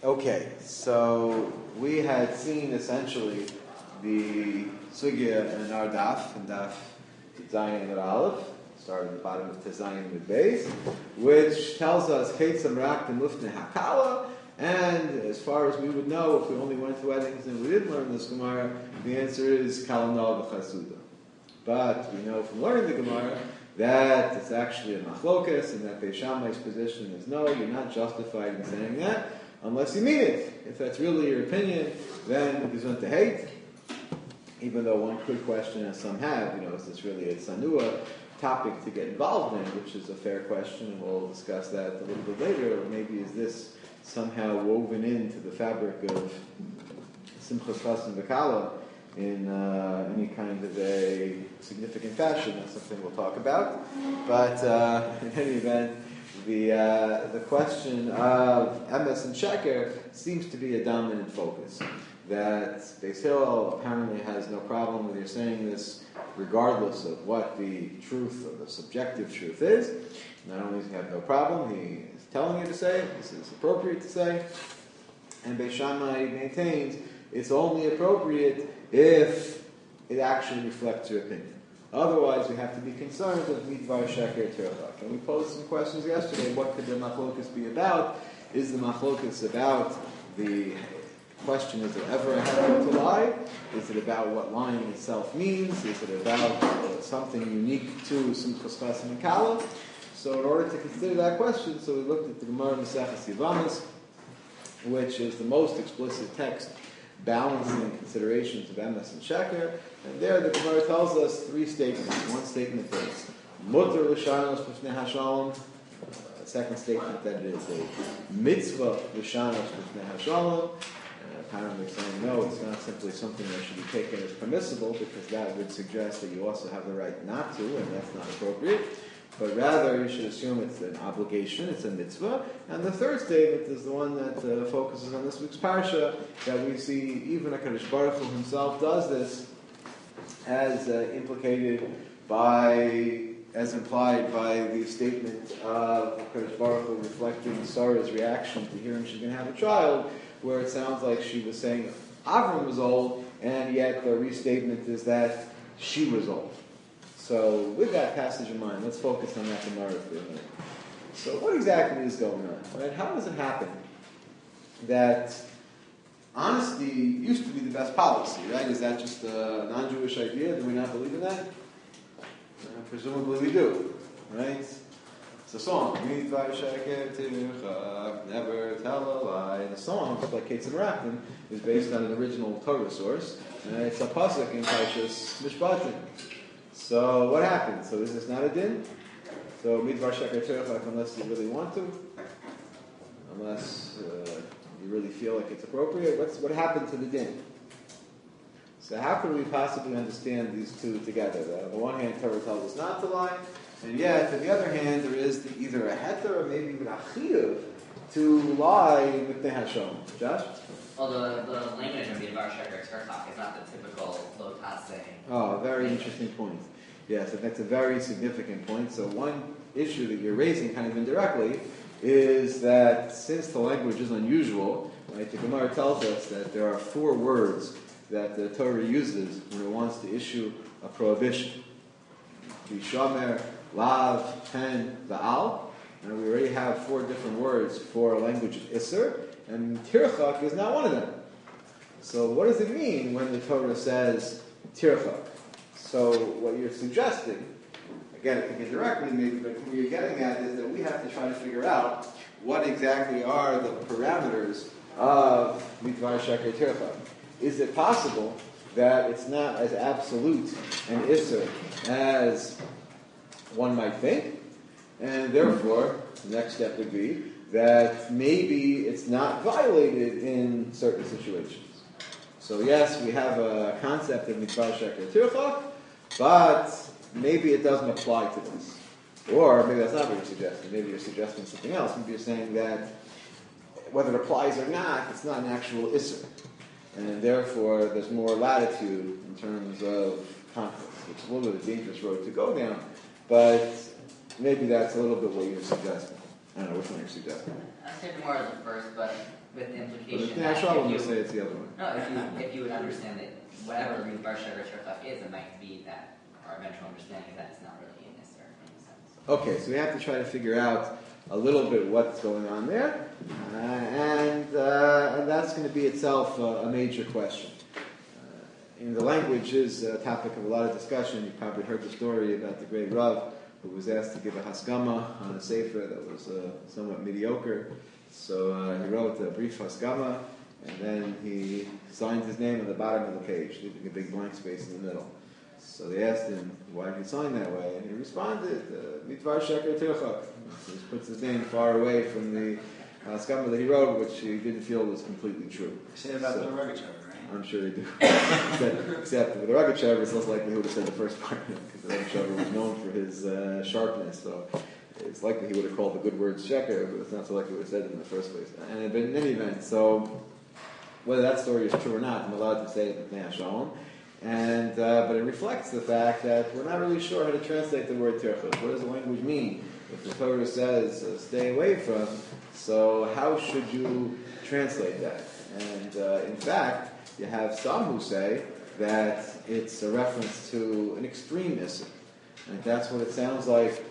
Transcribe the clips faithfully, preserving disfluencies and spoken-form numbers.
Okay, so we had seen essentially the sugya in our daf, and daf Zayin and Aleph, starting at the bottom of Tezayin with base, which tells us Ketzam Rak and Lufne Hakala, and as far as we would know, if we only went to weddings and we didn't learn this Gemara, the answer is Kalanal v'Chasuda. But we know from learning the Gemara that it's actually a machlokas, and that Beis Shammai's position is no, you're not justified in saying that unless you mean it. If that's really your opinion, then there's nothing to hate. Even though one could question, as some have, you know, is this really a sanua topic to get involved in, which is a fair question, and we'll discuss that a little bit later. Or maybe is this somehow woven into the fabric of Simchas Chas and V'Kala in uh, any kind of a significant fashion? That's something we'll talk about. But uh, in any event, the uh, the question of emes and sheker seems to be a dominant focus. That Beis Hillel apparently has no problem with you saying this, regardless of what the truth or the subjective truth is. Not only does he have no problem, he is telling you to say it. This is appropriate to say. And Beis Shammai maintains it's only appropriate if it actually reflects your opinion. Otherwise, we have to be concerned with midvar sheker tirchak. And we posed some questions yesterday. What could the machlokas be about? Is the machlokas about the question, is there ever a heter to lie? Is it about what lying itself means? Is it about uh, something unique to Simchas Chas and Kala? So in order to consider that question, so we looked at the Gemara Maseches Yevamos, which is the most explicit text balancing considerations of emes and sheker. And there the Gemara tells us three statements. One statement is mutter l'shanos b'fnei hashalom. A second statement that it is a mitzvah l'shanos b'fnei hashalom. Apparently saying no, it's not simply something that should be taken as permissible, because that would suggest that you also have the right not to, and that's not appropriate. But rather, you should assume it's an obligation, it's a mitzvah. And the third statement is the one that uh, focuses on this week's parsha, that we see even HaKadosh Baruch Hu himself does this, as uh, implicated by, as implied by the statement of HaKadosh Baruch Hu reflecting Sarah's reaction to hearing she's going to have a child, where it sounds like she was saying Avram was old, and yet the restatement is that she was old. So with that passage in mind, let's focus on that Gemara for a minute. So what exactly is going on? Right? How does it happen that honesty used to be the best policy, right? Is that just a non-Jewish idea? Do we not believe in that? Uh, presumably we do, right? It's a song. Never tell a lie. The song, just like Ketzam Raktim, is based on an original Torah source. And it's a pasuk in Parshas Mishpatim. So what happens? So is this not a din? So midvar sheker tirchak unless you really want to, unless uh, you really feel like it's appropriate. What's what happened to the din? So how could we possibly understand these two together? On the one hand, Torah tells us not to lie, and yet on the other hand, there is the, either a heter or maybe even a chiyuv to lie with the Hashem. Josh? Well, the, the language of midvar sheker tirchak is not the typical lotas saying. Oh, very interesting point. Yes, that's a very significant point. So one issue that you're raising kind of indirectly is that since the language is unusual, right, the Gemara tells us that there are four words that the Torah uses when it wants to issue a prohibition. Vishamer, Lav, Pen, Va'al. And we already have four different words for a language of Isser, and Tirchak is not one of them. So what does it mean when the Torah says Tirchak? So what you're suggesting, again, I think indirectly maybe, but what you're getting at is that we have to try to figure out what exactly are the parameters of midvar sheker tirchak. Is it possible that it's not as absolute an isser as one might think, and therefore the next step would be that maybe it's not violated in certain situations? So yes, we have a concept of midvar sheker tirchak, but maybe it doesn't apply to this. Or maybe that's not what you're suggesting. Maybe you're suggesting something else. Maybe you're saying that whether it applies or not, it's not an actual isser. And therefore, there's more latitude in terms of conflict, which is a little bit of a dangerous road to go down. But maybe that's a little bit what you're suggesting. I don't know which one you're suggesting. I say more as the first, but with the implication But yeah, that sure, if I'm you, going to say it's the other one. no, if you, if you would understand that whatever Midbar Sheker Tirchak is, it might be that our eventual understanding is that it's not really in Isser in a sense. Okay, so we have to try to figure out a little bit what's going on there, uh, and, uh, and that's going to be itself uh, a major question. Uh, in the language is a topic of a lot of discussion. You probably heard the story about the great Rav who was asked to give a haskama on a sefer that was uh, somewhat mediocre. So uh, he wrote a brief haskama, and then he signed his name on the bottom of the page, leaving a big blank space in the middle. So they asked him, why did he sign that way? And he responded, Midvar Sheker Tirchak. So he puts his name far away from the haskama that he wrote, which he didn't feel was completely true. Say that about So, the Rogachover, right? I'm sure they do. except, except with the Rogachover, it's less likely he would have said the first part, because the Rogachover was known for his uh, sharpness. So it's likely he would have called the good words Sheker, but it's not so likely he would have said it in the first place. And but in any event, so whether that story is true or not, I'm allowed to say it with Shalom. And uh, but it reflects the fact that we're not really sure how to translate the word tirchak. What does the language mean? If the Torah says uh, stay away from, so how should you translate that? And uh, in fact, you have some who say that it's a reference to an extreme issur, and that's what it sounds like.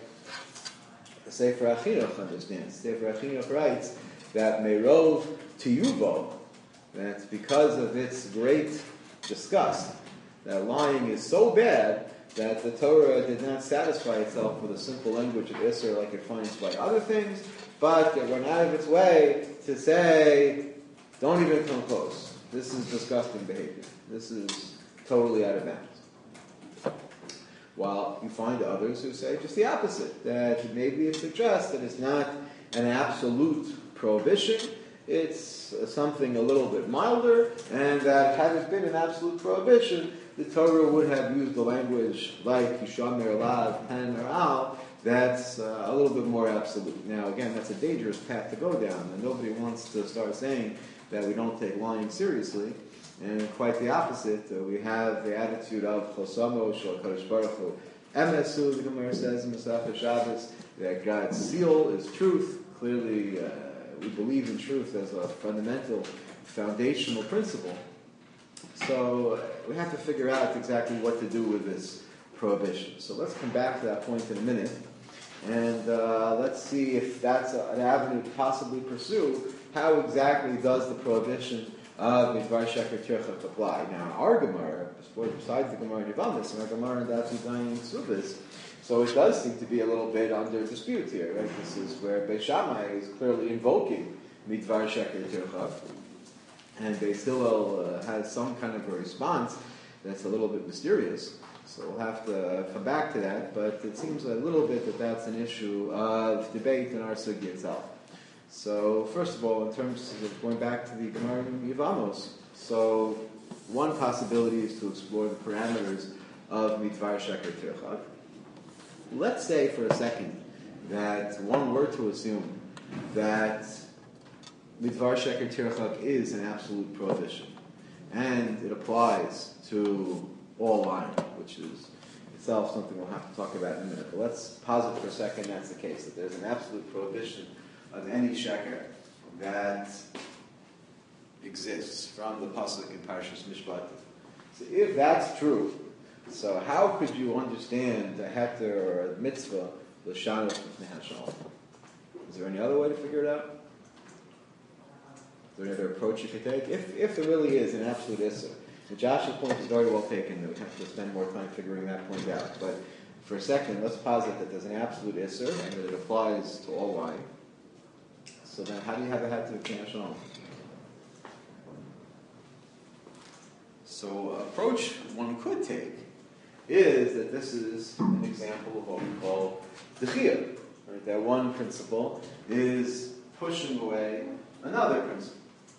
The Sefer Achinuch understands. Sefer Achinuch writes that merov tiyuvo, that because of its great disgust, that lying is so bad that the Torah did not satisfy itself with a simple language of Isser like it finds by other things, but it went out of its way to say, don't even come close. This is disgusting behavior. This is totally out of bounds. While you find others who say just the opposite, that maybe it suggests that it's not an absolute prohibition, it's something a little bit milder, and that had it been an absolute prohibition, the Torah would have used the language like Yishamer Lav, Pen, or Al, that's uh, a little bit more absolute. Now, again, that's a dangerous path to go down, and nobody wants to start saying that we don't take lying seriously, and quite the opposite. Uh, we have the attitude of Chosamo, Shal Kadosh Baruch Hu, Emesu, the Gemara says in Masechah Shabbos, that God's seal is truth. Clearly, uh, we believe in truth as a fundamental, foundational principle. So uh, we have to figure out exactly what to do with this prohibition. So let's come back to that point in a minute, and uh, let's see if that's a, an avenue to possibly pursue. How exactly does the prohibition of Midvar Sheker Tirchak apply? Now, our Gemara, besides the Gemara in Yevamos, our Gemara in Daf Yudayin Subis, so it does seem to be a little bit under dispute here, right? This is where Beis Shammai is clearly invoking Midvar Sheker Tirchak, and Beis Hillel uh, has some kind of a response that's a little bit mysterious. So we'll have to come back to that, but it seems a little bit that that's an issue of debate in our sugya itself. So first of all, in terms of going back to the Gemara in Yevamos, so one possibility is to explore the parameters of Midvar Sheker Tirchak. Let's say for a second that one were to assume that Midvar Sheker Tirchak is an absolute prohibition, and it applies to all lying, which is itself something we'll have to talk about in a minute. But let's posit for a second that's the case, that there's an absolute prohibition of any sheker that exists from the pasuk in Parshas Mishpatim. So if that's true, so how could you understand a heter or a mitzvah l'shanos b'fnei Hashem? Is there any other way to figure it out? Is there any other approach you could take? If if there really is an absolute issur, and Josh's point is very well taken, that we have to spend more time figuring that point out. But for a second, let's posit that there's an absolute issur and that it applies to all lying. So then how do you have a heter b'fnei Hashem? So approach one could take is that this is an example of what we call dechiyah. Right? That one principle is pushing away another principle.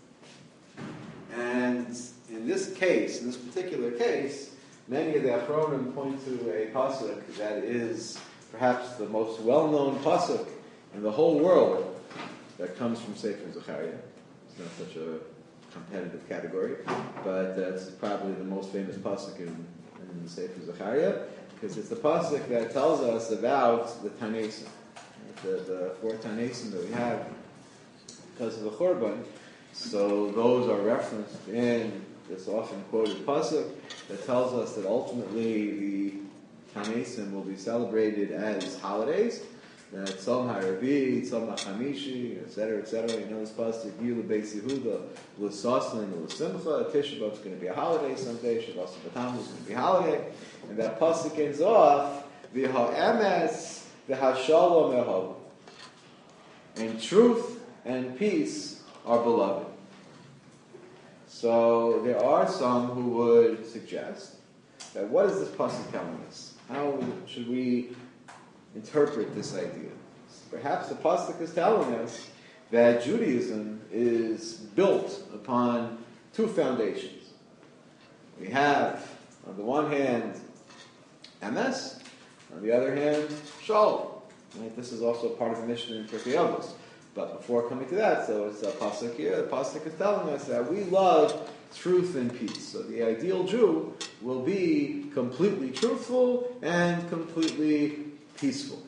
And in this case, in this particular case, many of the Achronim point to a pasuk that is perhaps the most well-known pasuk in the whole world that comes from Sefer Zechariah. It's not such a competitive category, but that's probably the most famous pasuk in, in Sefer Zechariah, because it's the pasuk that tells us about the Tanesim. the, the four Tanesim that we have because of the Churban. So those are referenced in this often quoted pasuk that tells us that ultimately the Tanesim will be celebrated as holidays. That Tzom HaRabi, Tzom HaChamishi, et cetera, et cetera. You know this pasuk, Yilu Beis Yehuda, L'Soslan, L'Simcha. Tisha B'Av is going to be a holiday someday. Shabbos B'Tammuz is going to be a holiday. And that pasuk ends off, V'ha'emes, V'ha'shalom ehav. And truth and peace are beloved. So there are some who would suggest that what is this pasuk telling us? How should we interpret this idea? Perhaps the pasuk is telling us that Judaism is built upon two foundations. We have, on the one hand, emes, on the other hand, shalom. Right? This is also part of the mission in Pirkei Avos. But before coming to that, so it's a pasuk here. The pasuk is telling us that we love truth and peace. So the ideal Jew will be completely truthful and completely peaceful.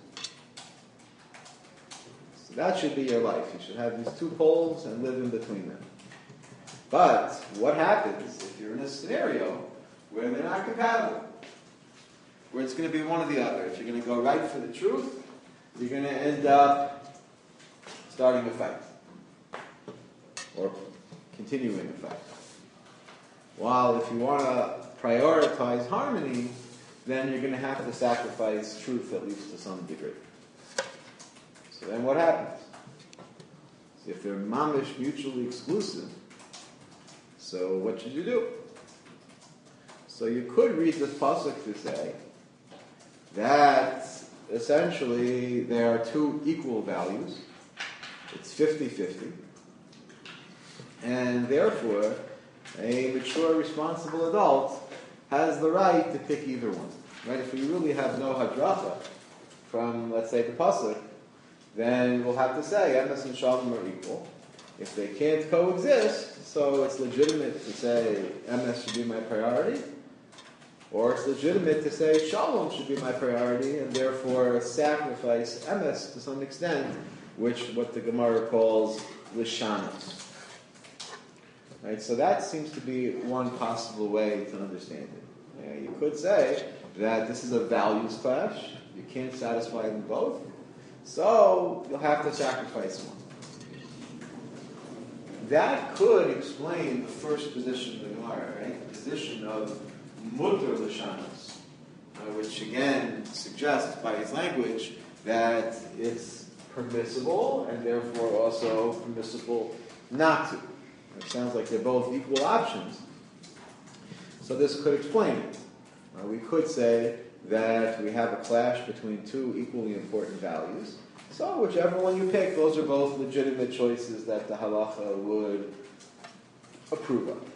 So that should be your life. You should have these two poles and live in between them. But what happens if you're in a scenario where they're not compatible? Where it's going to be one or the other. If you're going to go right for the truth, you're going to end up starting a fight. Or continuing a fight. While if you want to prioritize harmony, then you're going to have to sacrifice truth at least to some degree. So then what happens? So if they're mamish mutually exclusive, so what should you do? So you could read this pasuk to say that essentially there are two equal values. It's fifty-fifty. And therefore, a mature, responsible adult has the right to pick either one. Right? If we really have no hadracha from, let's say, the pasuk, then we'll have to say emes and shalom are equal. If they can't coexist, so it's legitimate to say emes should be my priority, or it's legitimate to say shalom should be my priority, and therefore sacrifice emes to some extent, which what the Gemara calls lishanos. Right, so that seems to be one possible way to understand it. Yeah, you could say that this is a values clash. You can't satisfy them both. So you'll have to sacrifice one. That could explain the first position of the Gemara, right? The position of mutter lishanos, uh, which again suggests by its language that it's permissible and therefore also permissible not to. It sounds like they're both equal options. So this could explain it. Uh, we could say that we have a clash between two equally important values. So whichever one you pick, those are both legitimate choices that the halacha would approve of.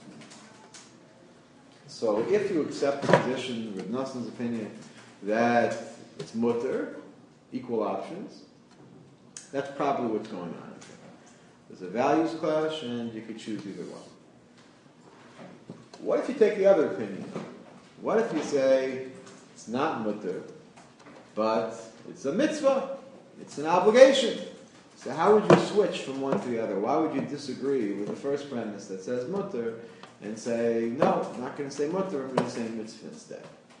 So if you accept the position, with Nassan's opinion, that it's mutter, equal options, that's probably what's going on. There's a values clash, and you could choose either one. What if you take the other opinion? What if you say it's not mutter, but it's a mitzvah, it's an obligation? So how would you switch from one to the other? Why would you disagree with the first premise that says mutter and say, no, I'm not going to say mutter, I'm going to say mitzvah instead?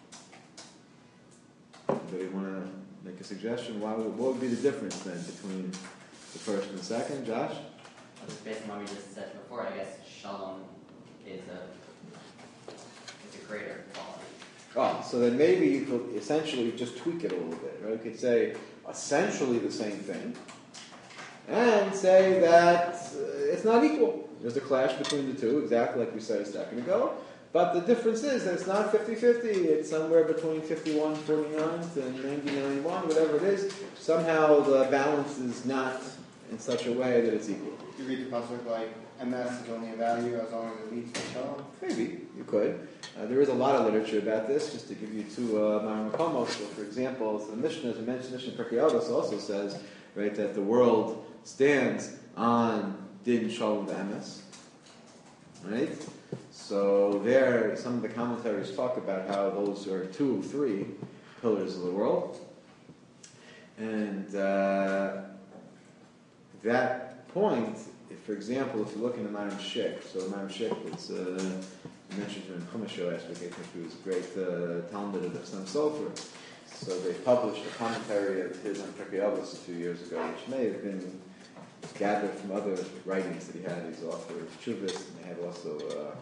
Anybody want to make a suggestion? Why would, what would be the difference then between the first and the second? Josh? Well, just based on what we just said before, I guess shalom is a is a greater quality. Oh, so then maybe you could essentially just tweak it a little bit, right? You could say essentially the same thing, and say that uh, it's not equal. There's a clash between the two, exactly like we said a second ago, but the difference is that it's not fifty-fifty, it's somewhere between fifty-one forty-nine to ninety-nine one, whatever it is. Somehow the balance is not in such a way that it's equal. You read the pasuk like M S is only a value as long as it leads to shalom? Maybe, you could. Uh, there is a lot of literature about this, just to give you two uh, Maramkomos. So, for example, the Mishnah, the Mishnah in Pirkei Avos also says, right, that the world stands on Din Shalom V'Emes. Right? So there, some of the commentaries talk about how those are two, three pillars of the world. And uh, that point, if, for example, if you look in the Maram Shik, so Maram Shik was uh, mentioned in Chumash last week, I think he was a great uh, Talmud of Sam Sofer. So they published a commentary of his on Pirkei Avos a few years ago, which may have been gathered from other writings that he had. He's author of Chuvas, and they had also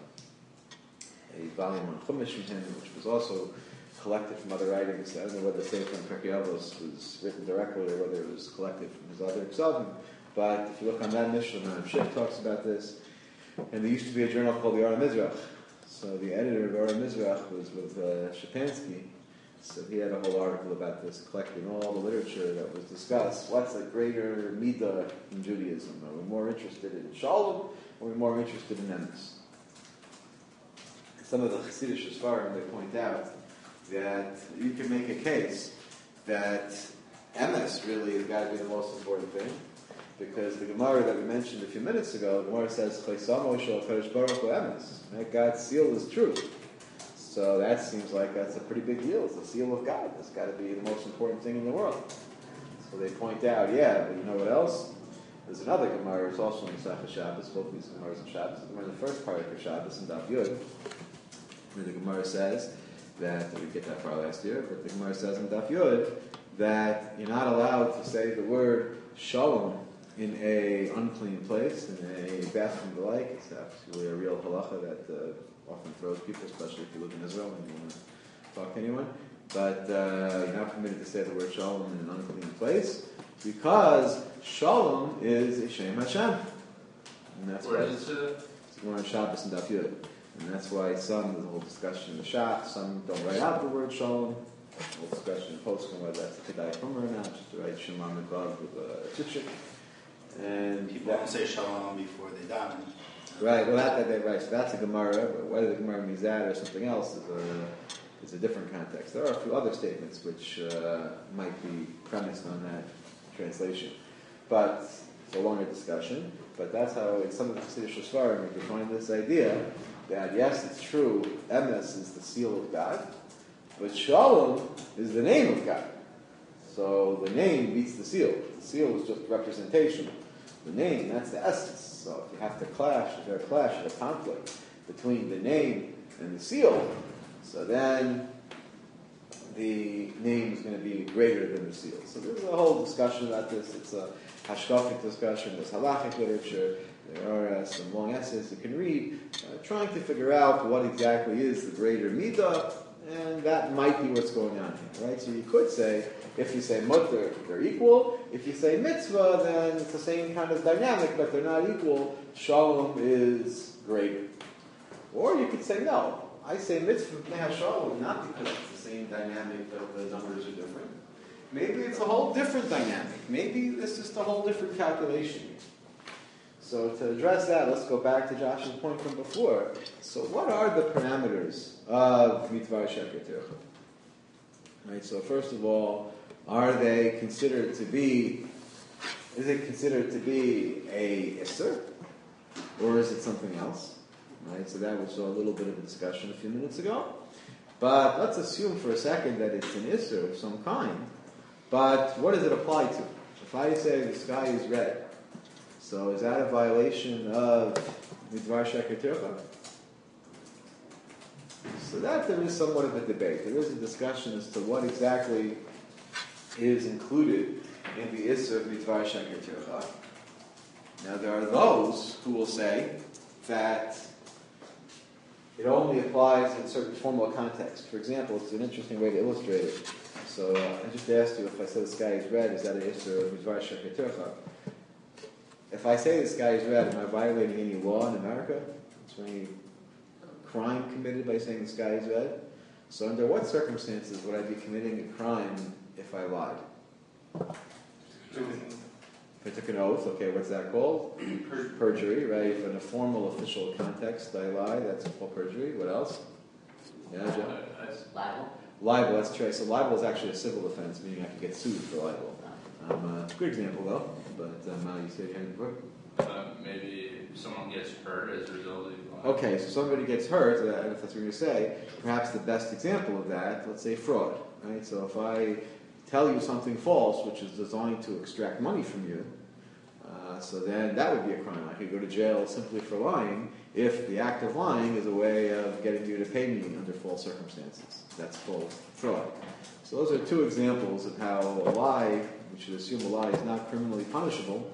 uh, a volume on Chumash from him, which was also collected from other writings. I don't know whether the Sefer on Pirkei Avos was written directly or whether it was collected from his other Ksavim. But if you look on that Mishnah, Maram Shik talks about this. And there used to be a journal called the Ara Mizrach. So the editor of Ara Mizrach was with uh, Shapansky. So he had a whole article about this, collecting all the literature that was discussed. What's a greater midah in Judaism? Are we more interested in Shalom, or are we more interested in emes? Some of the Chassidish Sfarim, they point out that you can make a case that emes really has got to be the most important thing, because the Gemara that we mentioned a few minutes ago, the Gemara says, Chaisamo shel Kadosh Baruch Hu emes. God's seal is truth. So that seems like that's a pretty big deal. It's the seal of God. That's got to be the most important thing in the world. So they point out, yeah, but you know what else? There's another Gemara. It's also in Masechah Shabbos. Both these Gemaras in Shabbos. The Gemara in the first part of Shabbos in Daf Yud, where the Gemara says that, we get that far last year, but the Gemara says in Daf Yud that you're not allowed to say the word Shalom in a unclean place, in a bathroom the like. It's actually a real halacha that uh, often throws people, especially if you live in Israel and you want to talk to anyone. But uh, you're not permitted to say the word Shalom in an unclean place, because Shalom is a Shem Hashem. And that's why it's more on Shabbos and Daf Yud. And that's why some, there's a whole discussion in the Shach, some don't write out the word Shalom. There's a whole discussion in Poskim whether that's a Kedai Chomer or not, just to write Shema Midvav with a Chichik. And people don't say Shalom before they daven. Right, well, that, that, that, right, so that's a Gemara, but whether the Gemara means that or something else is a, is a different context. There are a few other statements which uh, might be premised on that translation. But it's a longer discussion, but that's how in some of the Chassidish Sfarim we find this idea that, yes, it's true, emes is the seal of God, but Shalom is the name of God. So the name beats the seal. The seal is just representation. The name, that's the essence. So if you have to clash, if there's a clash, a conflict between the name and the seal, so then the name is going to be greater than the seal. So there's a whole discussion about this. It's a hashkafic discussion. There's halachic literature. There are uh, some long essays you can read, uh, trying to figure out what exactly is the greater midah, and that might be what's going on here, right? So you could say, if you say mutter, they're equal. If you say mitzvah, then it's the same kind of dynamic, but they're not equal. Shalom is greater. Or you could say, no, I say mitzvah b'nei shalom, not because it's the same dynamic, but the numbers are different. Maybe it's a whole different dynamic. Maybe this is a whole different calculation. So to address that, let's go back to Josh's point from before. So what are the parameters of Mitvar Sheker Tircha? Right, so first of all, are they considered to be, is it considered to be a Isser? Or is it something else? Right, so that was a little bit of a discussion a few minutes ago. But let's assume for a second that it's an Isser of some kind. But what does it apply to? If I say the sky is red, so is that a violation of Midvar Sheker Tircha? So that there is somewhat of a debate. There is a discussion as to what exactly is included in the Isser of Midvar Sheker Tircha. Now there are those who will say that it only applies in certain formal context. For example, it's an interesting way to illustrate it. So uh, I just asked you, if I said the sky is red, is that an Isser of Midvar Sheker Tircha? If I say the sky is red, am I violating any law in America? Is there any crime committed by saying the sky is red? So under what circumstances would I be committing a crime if I lied? If I took an oath, okay, what's that called? Perjury, right? If in a formal official context I lie, that's called perjury. What else? Yeah, Joe? Libel. Libel, that's true. So libel is actually a civil offense, meaning I could get sued for libel. Um, uh, good example though, but um, uh, you said you had before? Uh, maybe someone gets hurt as a result of... Okay, so somebody gets hurt, uh, if that's what you're going to say, perhaps the best example of that, let's say fraud, right? So if I tell you something false, which is designed to extract money from you, uh, so then that would be a crime. I could go to jail simply for lying if the act of lying is a way of getting you to pay me under false circumstances. That's called fraud. So those are two examples of how a lie, we should assume a lie is not criminally punishable,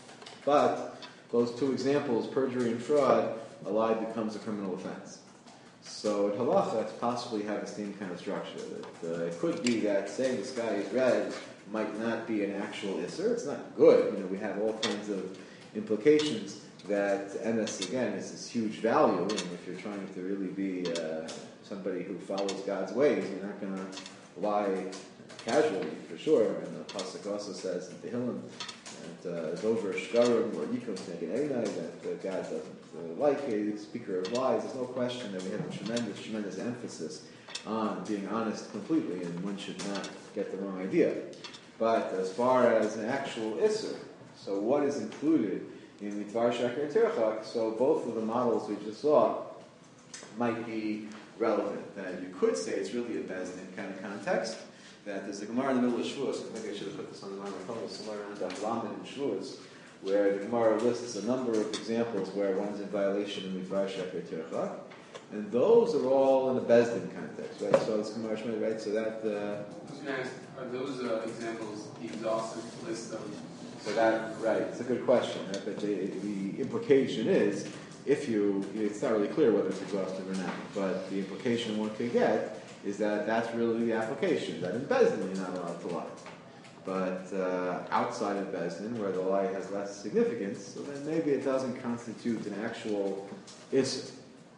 but those two examples, perjury and fraud, a lie becomes a criminal offense. So in halacha, it's possibly have the same kind of structure. That uh, it could be that saying the sky is red might not be an actual isser. It's not good. You know, we have all kinds of implications that M S, again, is this huge value. And if you're trying to really be uh, somebody who follows God's ways, you're not going to lie casually, for sure. And the pasuk also says in Tehillim that Dover Shkarim or Yikum Tegen Einai, that uh, God doesn't uh, like a speaker of lies. There's no question that we have a tremendous, tremendous emphasis on being honest completely, and one should not get the wrong idea. But as far as an actual isser, so what is included in Mitvar Sheker and Tirchak, so both of the models we just saw might be relevant. That you could say it's really a Bezdin kind of context, that there's a Gemara in the middle of Shavuos, I think I should have put this on the line, somewhere around Daf Lamed in Shavuos, where the Gemara lists a number of examples where one's in violation of Mitvar Sheker Tirchak, and those are all in a Bezdin context, right? So it's Gemara Shmei, right? So that... Uh, I was going to ask, are those uh, examples the exhaustive list of... So that, right, it's a good question. Right? But the, the implication is, if you, it's not really clear whether it's exhaustive or not, but the implication one could get is that that's really the application, that in Bezdin you're not allowed to lie. But uh, outside of Bezdin, where the lie has less significance, so then maybe it doesn't constitute an actual issue.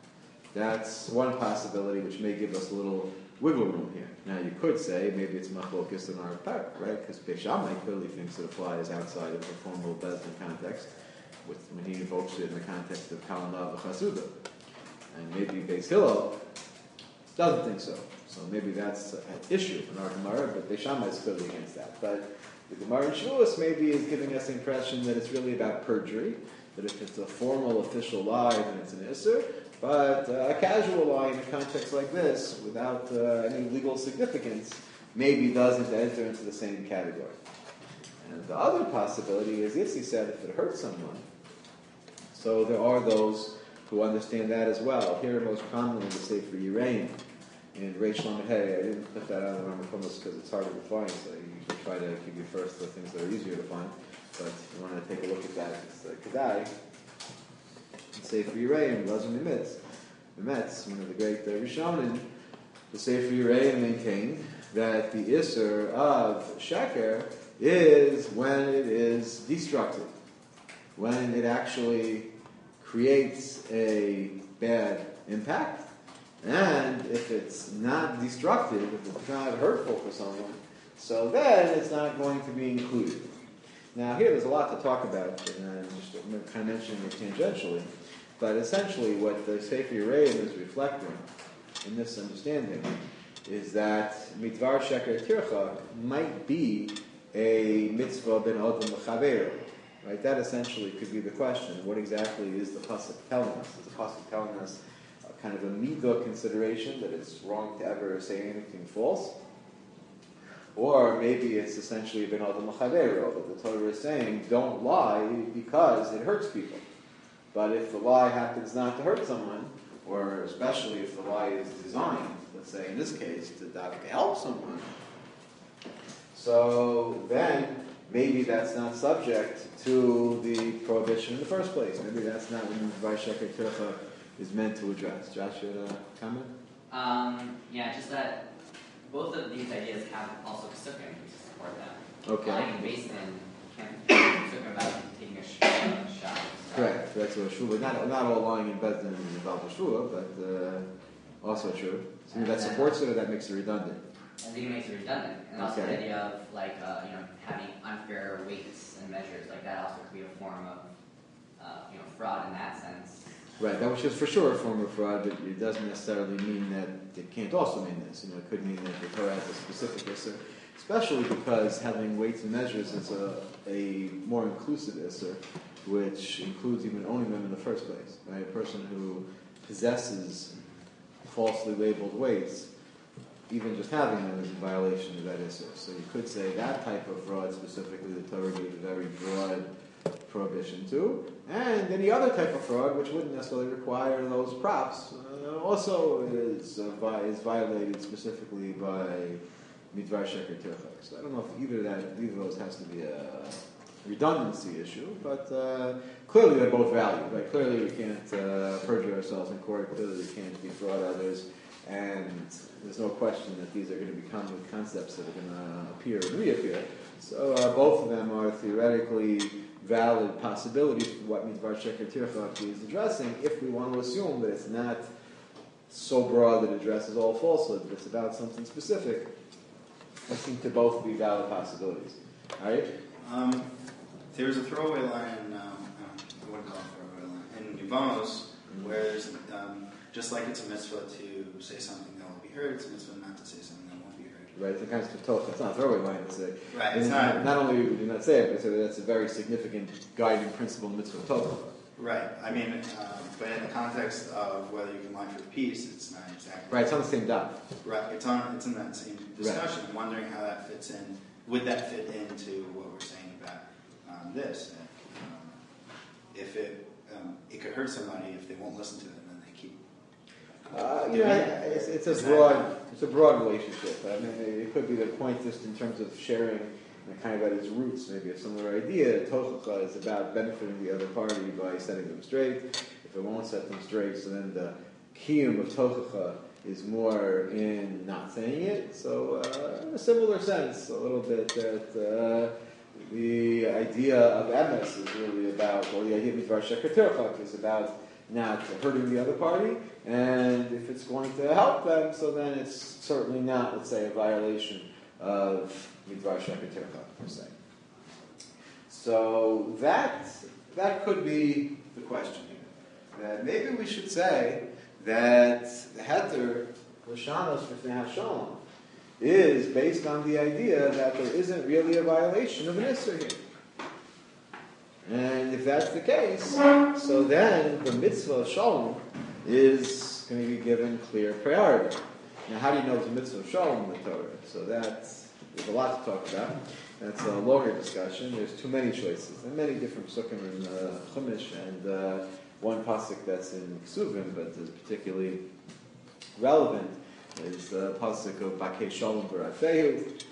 That's one possibility which may give us a little wiggle room here. Now you could say maybe it's machlokes in our parak, right? Because Beis Shammai clearly thinks it applies outside of the formal Bezdin context, with, when he invokes it in the context of Kalanah v'chasuda. And maybe Beis Hillel doesn't think so. So maybe that's an issue in our Gemara, but Beis Shammai is clearly against that. But the Gemara in Shavuos maybe is giving us the impression that it's really about perjury, that if it's a formal official lie, then it's an isser. But uh, a casual lie in a context like this, without uh, any legal significance, maybe doesn't enter into the same category. And the other possibility is, yes, he said, if it hurts someone. So there are those who understand that as well. Here, most commonly, the Sefer Yiraim in Reish Lamed Hey. I didn't put that out on the Rambam because it's harder to find, so I usually try to give you first the things that are easier to find. But if you want to take a look at that, it's uh, Kedai. Sefer Yiraim, Lazar Mimetz. Mimetz, one of the great uh, Rishonim, the Sefer Yiraim maintained that the Isser of Sheker is when it is destructive, when it actually creates a bad impact, and if it's not destructive, if it's not hurtful for someone, so then it's not going to be included. Now here there's a lot to talk about, and I'm just kind of mentioning it tangentially. But essentially what the Sefer Yiraim is reflecting in this understanding is that Mitvar Sheker Tirchak might be a mitzvah ben Adam l'chaveiro. Right? That essentially could be the question. What exactly is the pasuk telling us? Is the pasuk telling us a kind of a midah consideration that it's wrong to ever say anything false? Or maybe it's essentially ben Adam l'chaveiro, that the Torah is saying don't lie because it hurts people. But if the lie happens not to hurt someone, or especially if the lie is designed, let's say in this case, to, to help someone, so then maybe that's not subject to the prohibition in the first place. Maybe that's not what Mitvar Sheker Tirchak is meant to address. Josh, you had a comment? Um, yeah, just that both of these ideas have also psukim to support them. Okay. Lying in Basin can't psukim about taking a sh- uh, shot. Correct. That's a shua. Not, not all lying in Bezdin is involved in shua, but uh, also true. So And that then- supports it or that makes it redundant? I think it makes it redundant. And also Okay. the idea of like uh, you know having unfair weights and measures like that also could be a form of uh, you know fraud in that sense. Right, that was just for sure a form of fraud, but it doesn't necessarily mean that it can't also mean this. You know, it could mean that the Torah has a specific isser, especially because having weights and measures is a, a more inclusive isser, which includes even owning them in the first place. Right, a person who possesses falsely labeled weights even just having them is in violation of that issur. So you could say that type of fraud specifically, the Torah gives a very broad prohibition to, and any other type of fraud which wouldn't necessarily require those props uh, also is uh, vi- is violated specifically by midvar sheker tirchak. So I don't know if either that either of those has to be a redundancy issue, but uh, clearly they're both valid. Right? Clearly we can't uh, perjure ourselves in court. Clearly we can't defraud others, and there's no question that these are going to become concepts that are going to appear and reappear. So uh, both of them are theoretically valid possibilities for what midvar sheker tirchak is addressing, if we want to assume that it's not so broad that it addresses all falsehood, but it's about something specific. I think to both be valid possibilities. All right? Um, there's a throwaway line in, um, I wouldn't call it a throwaway line, in Yevamos, where there's, um, just like it's a mitzvah to say something that will be heard, it's a mitzvah not to say something that won't be heard. Right, it's a kind of talk. It's not a throwaway line. It's a, Right, and it's not, not only do you not say it, but that's a very significant guiding principle in mitzvah Torah. right, I mean, um, but in the context of whether you can lie for peace, it's not exactly. Right, it's on the same dot. Right, it's on, it's in that same discussion. I'm wondering how that fits in, would that fit into what we're saying about um, this? And, um, if it, um, it could hurt somebody if they won't listen to them and they keep. Uh, doing yeah, it. it's, it's a Is that- broad, it's a broad relationship. I mean, it, it could be the point just in terms of sharing, and kind of at its roots, maybe a similar idea. Tochacha is about benefiting the other party by setting them straight. If it won't set them straight, so then the kiyum of Tochacha is more in not saying it. So, uh, in a similar sense, a little bit that uh, the idea of emes is really about, or the idea of midvar sheker tirchak is about not hurting the other party, and if it's going to help them, so then it's certainly not, let's say, a violation of midvar sheker tirchak per se. So that that could be the question here. That maybe we should say that the heter l'shanos b'fnei hashalom is based on the idea that there isn't really a violation of an issur here. And if that's the case, so then the mitzvah of shalom is going to be given clear priority. Now, how do you know it's a mitzvah of shalom in the Torah? So that's, there's a lot to talk about. That's a longer discussion. There's too many choices. There are many different psukim in uh, Chumash, and uh, one pasuk that's in Ksuvim, but is particularly relevant, is the pasuk of Bakei Shalom B'Rafehu.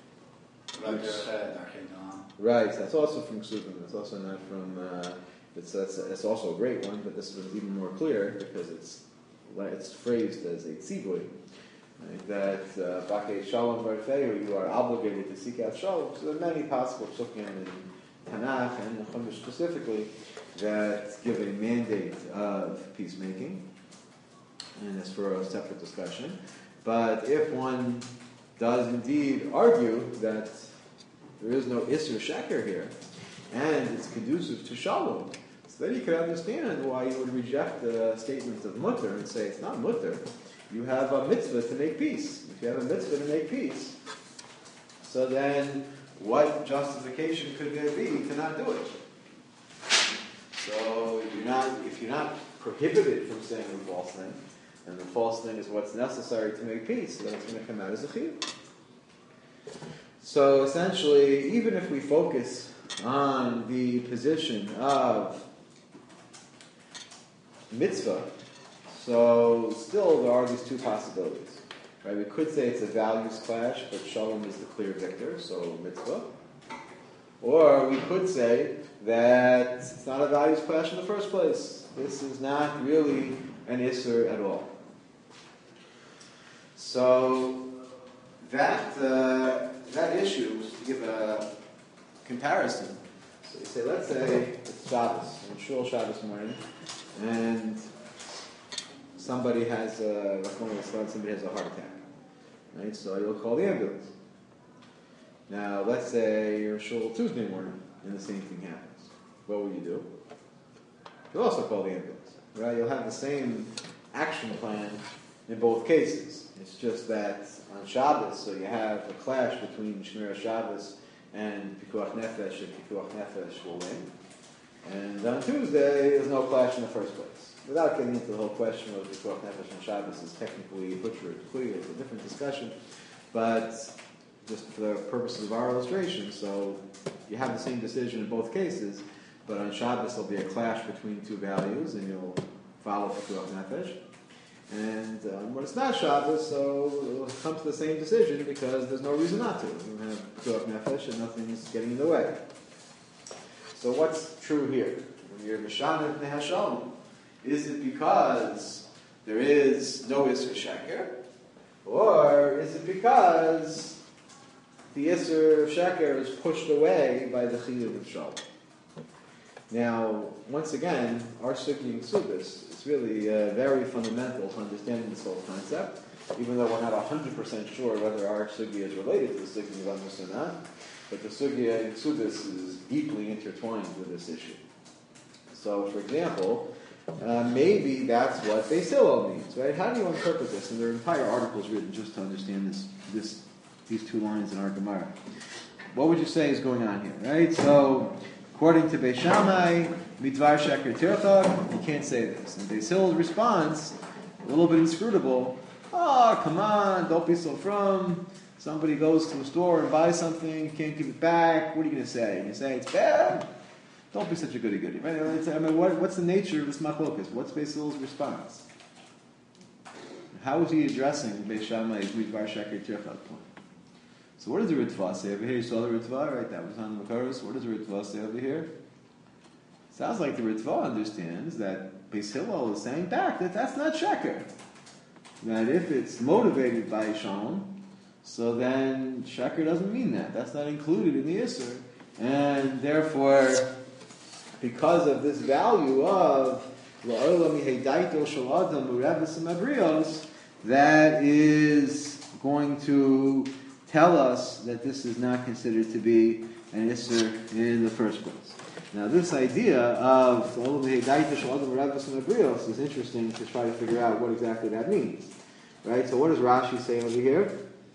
Right, that's also from Ksuvim. It's also not from. Uh, it's that's it's also a great one, but this one's even more clear because it's it's phrased as a tzivui, right? That Bakei Shalom B'Rafehu, you are obligated to seek out shalom. So there are many possible psukim in Tanakh and the Chumash specifically that give a mandate of peacemaking, and that's for a separate discussion. But if one does indeed argue that there is no issur sheker here, and it's conducive to shalom, so then you can understand why you would reject the statement of mutter and say it's not mutter. You have a mitzvah to make peace. If you have a mitzvah to make peace, so then what justification could there be to not do it? So you're not, if you're not prohibited from saying the false thing, and the false thing is what's necessary to make peace, then it's going to come out as a chiyuv. So essentially, even if we focus on the position of mitzvah, so still there are these two possibilities. Right? We could say it's a values clash, but shalom is the clear victor, so mitzvah. Or we could say that it's not a values clash in the first place. This is not really an issur at all. So that uh, that issue, just to give a comparison. So you say, let's say it's Shabbos, and Shul Shabbos morning, and somebody has a somebody has a heart attack, right? So you'll call the ambulance. Now, let's say you're Shul Tuesday morning, and the same thing happens. What will you do? You'll also call the ambulance, right? You'll have the same action plan in both cases. It's just that on Shabbos, so you have a clash between Shmira Shabbos and Pikuach Nefesh, and Pikuach Nefesh will win. And on Tuesday, there's no clash in the first place. without getting into the whole question of the Pikuach Nefesh on Shabbos is technically butcher or clear, it's a different discussion, but just for the purposes of our illustration, so you have the same decision in both cases, but on Shabbos there'll be a clash between two values, and you'll follow Pikuach Nefesh. And um, when it's not Shabbos, so it'll come to the same decision because there's no reason not to. You have Pikuach Nefesh and nothing's getting in the way. So what's true here? When you're Mishanah B'nei Hashalom, is it because there is no Isser Sheker? Or is it because the Isser of Sheker is pushed away by the Chiyuv of Shalom? Now, once again, our Sugya in Ksubis is really uh, very fundamental to understanding this whole concept, even though we're not one hundred percent sure whether our Sugya is related to the Sugya of Amos or not. But the Sugya in Ksubis is deeply intertwined with this issue. So, for example, uh, maybe that's what Beis Hillel means, right? How do you interpret this? And there are entire articles written just to understand this, this, these two lines in our Gemara. What would you say is going on here, right? So, according to Beis Shammai, Midvar Sheker Tirchak, you can't say this. And Beis Hillel's response, a little bit inscrutable, oh, come on, don't be so from. Somebody goes to a store and buys something, can't give it back, what are you going to say? You say it's bad? Don't be such a goody-goody. Right? I mean, what, what's the nature of this machlokas? What's Beis Hillel's response? How is he addressing Beis Shammai's Midvar Sheker Tirchak point? So what does the Ritva say over here? You saw the Ritva, right? That was on the Makaros. What does the Ritva say over here? Sounds like the Ritva understands that Beis Hillel is saying back that that's not Sheker. That if it's motivated by Shalom, so then Sheker doesn't mean that. That's not included in the Isser. And therefore, because of this value of that is going to tell us that this is not considered to be an Isser in the first place. Now this idea of is interesting to try to figure out what exactly that means. Right? So what does Rashi say over here?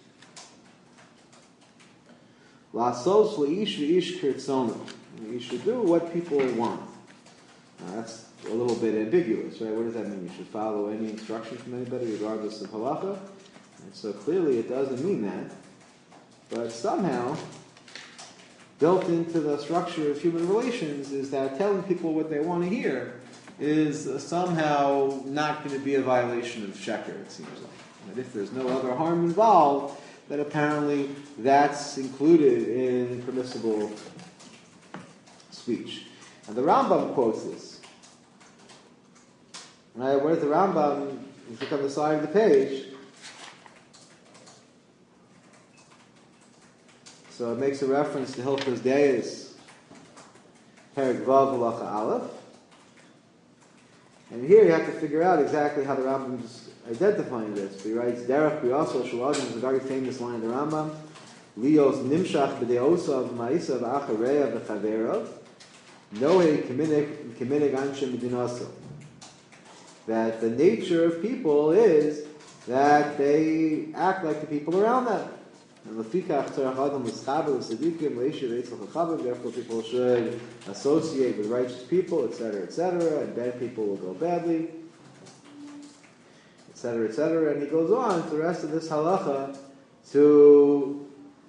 Lasos leish v'ish kirtzono. You should do what people want. Now that's a little bit ambiguous, right? What does that mean? You should follow any instruction from anybody regardless of halacha? And so clearly it doesn't mean that. But somehow, built into the structure of human relations is that telling people what they want to hear is uh, somehow not going to be a violation of sheker, it seems like. And if there's no other harm involved, then apparently that's included in permissible speech. And the Rambam quotes this. Right? Where's the Rambam? If you look on the side of the page, so it makes a reference to Hilchos Deis, Perek Vav Halacha Aleph. And here you have to figure out exactly how the Rambam is identifying this. He writes, Derech B'yasol Shuladim is a very famous line in the Rambam. Lios Nimshach B'deosav Ma'isav Achareya V'chaverav Nohe Keminig Keminig Anshem Medinaso. That the nature of people is that they act like the people around them. And therefore people should associate with righteous people, et cetera, et cetera, and bad people will go badly, et cetera, et cetera. And he goes on to the rest of this halacha to,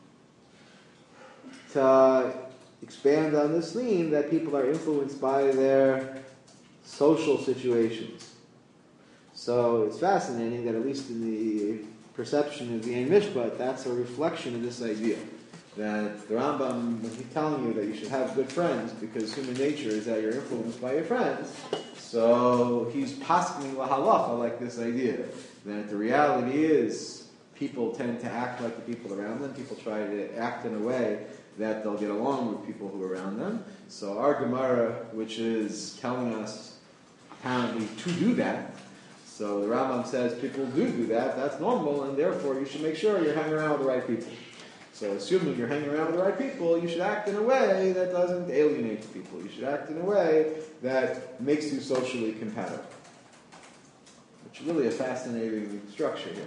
to expand on this theme that people are influenced by their social situations. So it's fascinating that at least in the perception of the Ein Mishpat, that's a reflection of this idea. That the Rambam, when he's telling you that you should have good friends because human nature is that you're influenced by your friends, so he's posking la halacha like this idea. That the reality is people tend to act like the people around them. People try to act in a way that they'll get along with people who are around them. So our Gemara, which is telling us apparently to do that, so the Rambam says people do do that, that's normal, and therefore you should make sure you're hanging around with the right people. So assuming you're hanging around with the right people, you should act in a way that doesn't alienate people. You should act in a way that makes you socially compatible. Which is really a fascinating structure here.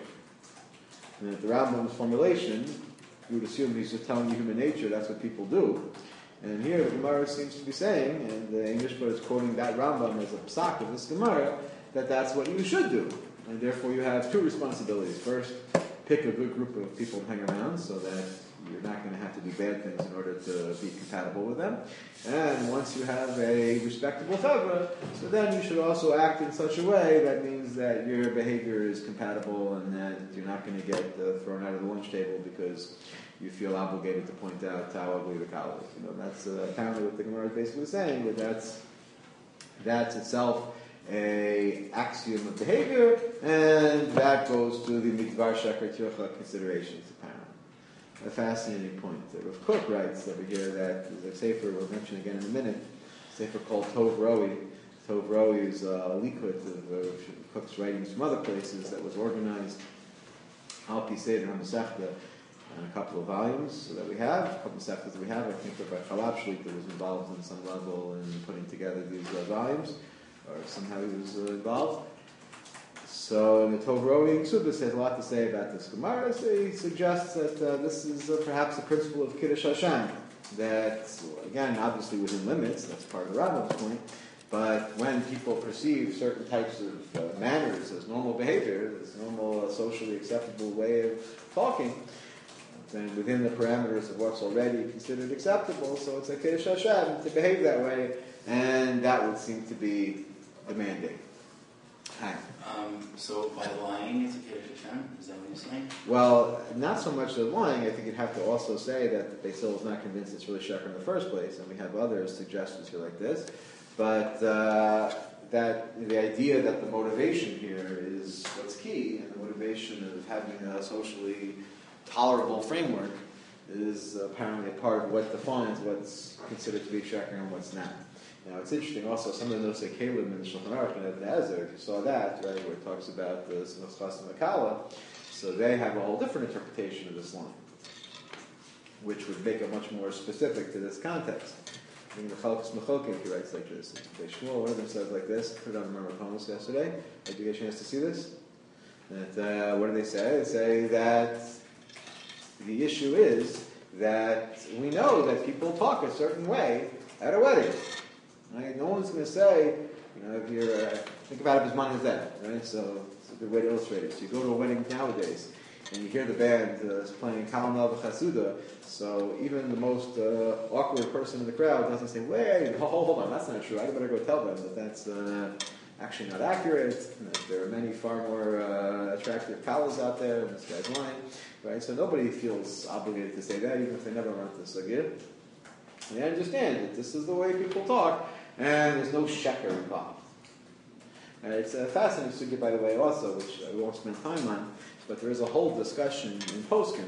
And if the Rambam's formulation, you would assume he's just telling you human nature, that's what people do. And here the Gemara seems to be saying, and the English poet is quoting that Rambam as a psak of this Gemara, that that's what you should do. And therefore you have two responsibilities. First, pick a good group of people to hang around so that you're not going to have to do bad things in order to be compatible with them. And once you have a respectable Torah, so then you should also act in such a way that means that your behavior is compatible and that you're not going to get uh, thrown out of the lunch table because you feel obligated to point out how ugly the kala is. You know, that's uh, apparently what the Gemara is basically saying, that that's, that's itself a axiom of behavior, and that goes to the mitvar sheker tircha considerations, apparently. A fascinating point. Rav Kook writes over here that there's a sefer we'll mention again in a minute, a sefer called Tov Roi. Tov Roi is a likut of Rav Kook's writings from other places that was organized Al Pi Seder HaMasechta in a couple of volumes that we have, a couple of sectors that we have. I think Rabbi Chalab Shlita was involved in some level in putting together these uh, volumes, or somehow he was uh, involved. So in the Tov Roi Ksubis has a lot to say about this Gemara. So he suggests that uh, this is uh, perhaps a principle of Kiddush Hashem, that, again, obviously within limits, that's part of the Rambam's point, but when people perceive certain types of uh, manners as normal behavior, as normal uh, socially acceptable way of talking, then within the parameters of what's already considered acceptable, so it's a Kiddush Hashem to behave that way, and that would seem to be the mandate. Hi. Um, so by lying, it's a Kiddush Hashem? Is that what you're saying? Well, not so much the lying. I think you'd have to also say that the Beis Hillel is not convinced it's really sheker in the first place, and we have other suggestions here like this. But uh, that the idea that the motivation here is what's key, and the motivation of having a socially tolerable framework is apparently a part of what defines what's considered to be sheker and what's not. Now, it's interesting also, some of the Nosei Kalim in the Shulchan Aruch and Ibn Ezra, if you saw that, right, where it talks about the Sinos Chas and Makala, so they have a whole different interpretation of this line, which would make it much more specific to this context. I think the Chalkus Mechokim, he writes like this. Shmuel, one of them says like this, put it on Remember Chomos yesterday. Did you get a chance to see this? That, uh, what do they say? They say that the issue is that we know that people talk a certain way at a wedding. Right? No one's going to say, you know, if you're, uh, think about it as money as that, right? So it's a good way to illustrate it. So you go to a wedding nowadays, and you hear the band uh, is playing Kalam Chasuda, so even the most uh, awkward person in the crowd doesn't say, wait, hold, hold on, that's not true. I better go tell them that that's uh, actually not accurate, and that there are many far more uh, attractive kalas out there, and this guy's lying, right? So nobody feels obligated to say that, even if they never run this again. They understand that this is the way people talk, and there's no sheker involved. Uh, it's a fascinating sugya, by the way, also, which I won't spend time on, but there is a whole discussion in Poskim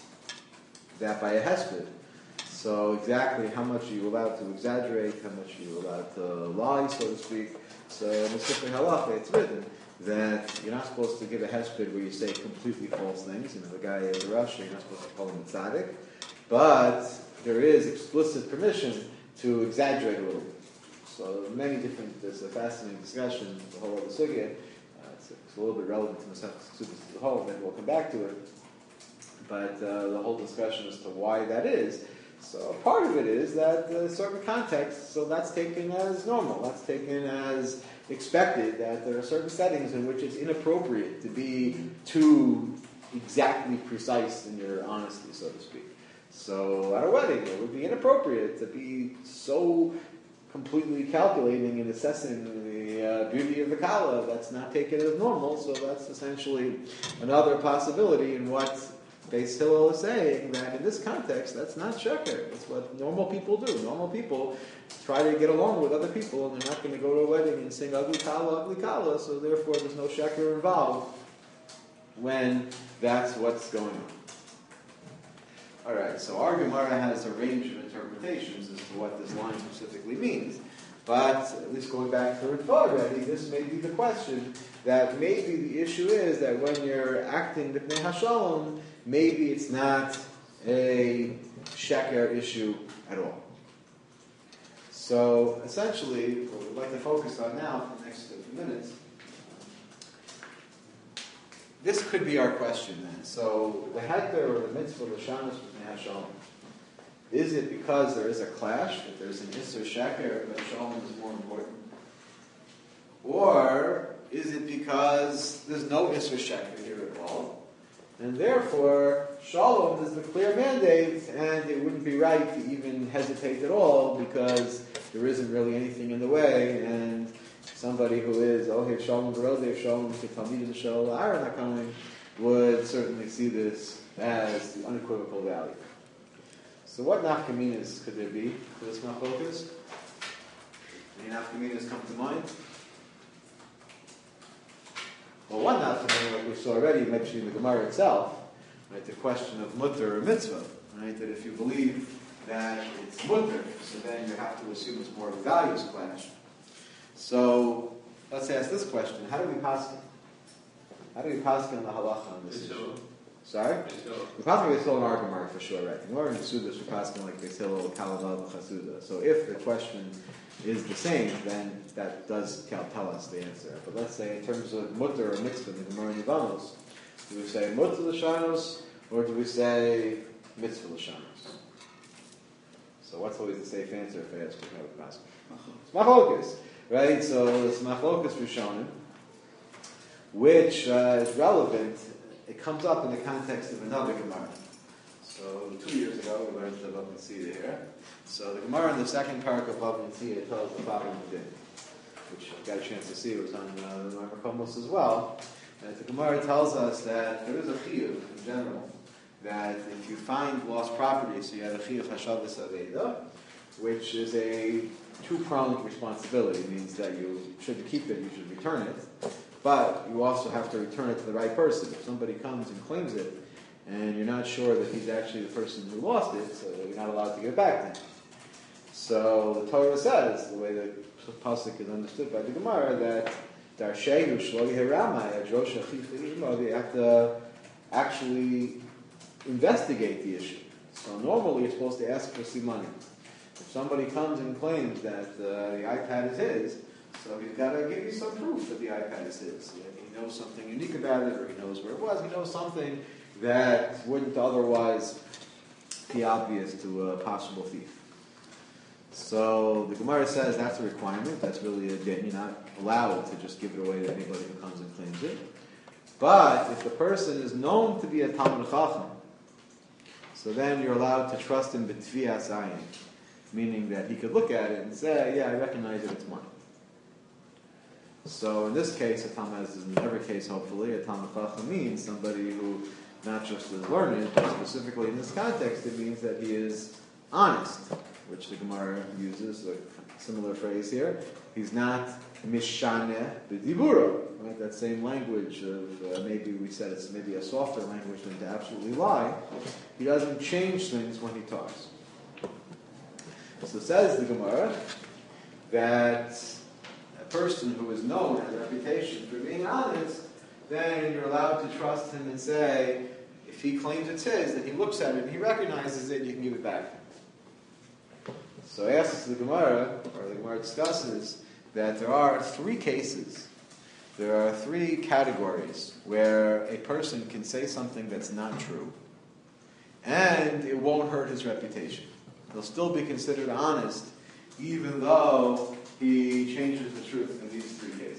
that by a hesped, so exactly how much are you allowed to exaggerate, how much are you allowed to lie, so to speak. So in the Sifrei Halacha, it's written that you're not supposed to give a hesped where you say completely false things. You know, the guy is a Rosh, you're not supposed to call him a tzaddik, but there is explicit permission to exaggerate a little bit. So many different, there's a fascinating discussion, the whole of the sugya. Uh, it's, it's a little bit relevant to Masechtas Ksubos as a whole, maybe we'll come back to it. But uh, the whole discussion as to why that is. So part of it is that uh, certain contexts, so that's taken as normal, that's taken as expected, that there are certain settings in which it's inappropriate to be too exactly precise in your honesty, so to speak. So at a wedding, it would be inappropriate to be so completely calculating and assessing the uh, beauty of the kala. That's not taken as normal, so that's essentially another possibility in what Beis Hillel is saying, that in this context, that's not sheker. That's what normal people do. Normal people try to get along with other people, and they're not going to go to a wedding and sing ugly kala, ugly kala, so therefore there's no sheker involved when that's what's going on. All right, so our Gemara has a range of interpretations as to what this line specifically means. But, at least going back to it already, this may be the question, that maybe the issue is that when you're acting b'pnei hashalom, maybe it's not a sheker issue at all. So, essentially, what we'd like to focus on now for the next few minutes, this could be our question then. So, the heter or the mitzvah l'shanos b'pnei hashalom. Is it because there is a clash, that there's an Isser Sheker, but Shalom is more important? Or is it because there's no Isser Sheker here at all, and therefore Shalom is the clear mandate, and it wouldn't be right to even hesitate at all because there isn't really anything in the way, and somebody who is Ohev Shalom V'Rodev Shalom K'Talmid Shel Aaron HaKohen would certainly see this as the unequivocal value. So what nafkaminas could there be for this machlokas? Any nafkaminas come to mind? Well, one nafkamina, like we saw already, mentioned in the Gemara itself, right, the question of mutter or mitzvah, right, that if you believe that it's mutter, so then you have to assume it's more of a values clash. So let's ask this question: how do we pass? How do we pass on the halacha on this issue? Sorry? The Pasuk is still an argument for sure, right? The Gemara and the Suda should pass like Beis Hillel, Kalaval, Chasuda. So if the question is the same, then that does tell us the answer. But let's say in terms of mutter or mitzvah, the Gemara and Yivanos, do we say mutter l'shanos or do we say mitzvah l'shanos? So what's always the safe answer if I ask you how to pass? It's machlokas, right? So it's machlokas rishonim, which uh, is relevant. It comes up in the context of another Gemara. So two years ago we learned the Bava Metzia here. So the Gemara in the second parak of Bava Metzia tells the following din, which I got a chance to see. It was on uh, the Noamer Komos as well. And the Gemara tells us that there is a chiyuv in general, that if you find lost property, so you have a chiyuv hashavas aveda, which is a two-pronged responsibility. It means that you shouldn't keep it, you should return it. But you also have to return it to the right person. If somebody comes and claims it, and you're not sure that he's actually the person who lost it, so you're not allowed to give it back to him. So the Torah says, the way the pasuk is understood by the Gemara, that Darshehu Shlo Yehiramai Adrosha Chif, they have to actually investigate the issue. So normally you're supposed to ask for simani. If somebody comes and claims that uh, the iPad is his, so he's got to give you some proof that the iPad is his. He knows something unique about it, or he knows where it was. He knows something that wouldn't otherwise be obvious to a possible thief. So the Gemara says that's a requirement. That's really a din. You're not allowed to just give it away to anybody who comes and claims it. But if the person is known to be a Talmud Chacham, so then you're allowed to trust him b'tvias ayin, meaning that he could look at it and say, yeah, I recognize that it's mine. So in this case, a Talmud, as in every case, hopefully, a Talmud Chacham means somebody who not just is learned, but specifically in this context, it means that he is honest, which the Gemara uses a similar phrase here. He's not mishaneh b'diburo, right? That same language of uh, maybe we said it's maybe a softer language than to absolutely lie. He doesn't change things when he talks. So says the Gemara that a person who is known, has a reputation for being honest, then you're allowed to trust him and say, if he claims it's his, that he looks at it and he recognizes it, you can give it back to him. So asks the Gemara, or the Gemara discusses, that there are three cases, there are three categories where a person can say something that's not true, and it won't hurt his reputation. He'll still be considered honest, even though he changes the truth in these three cases.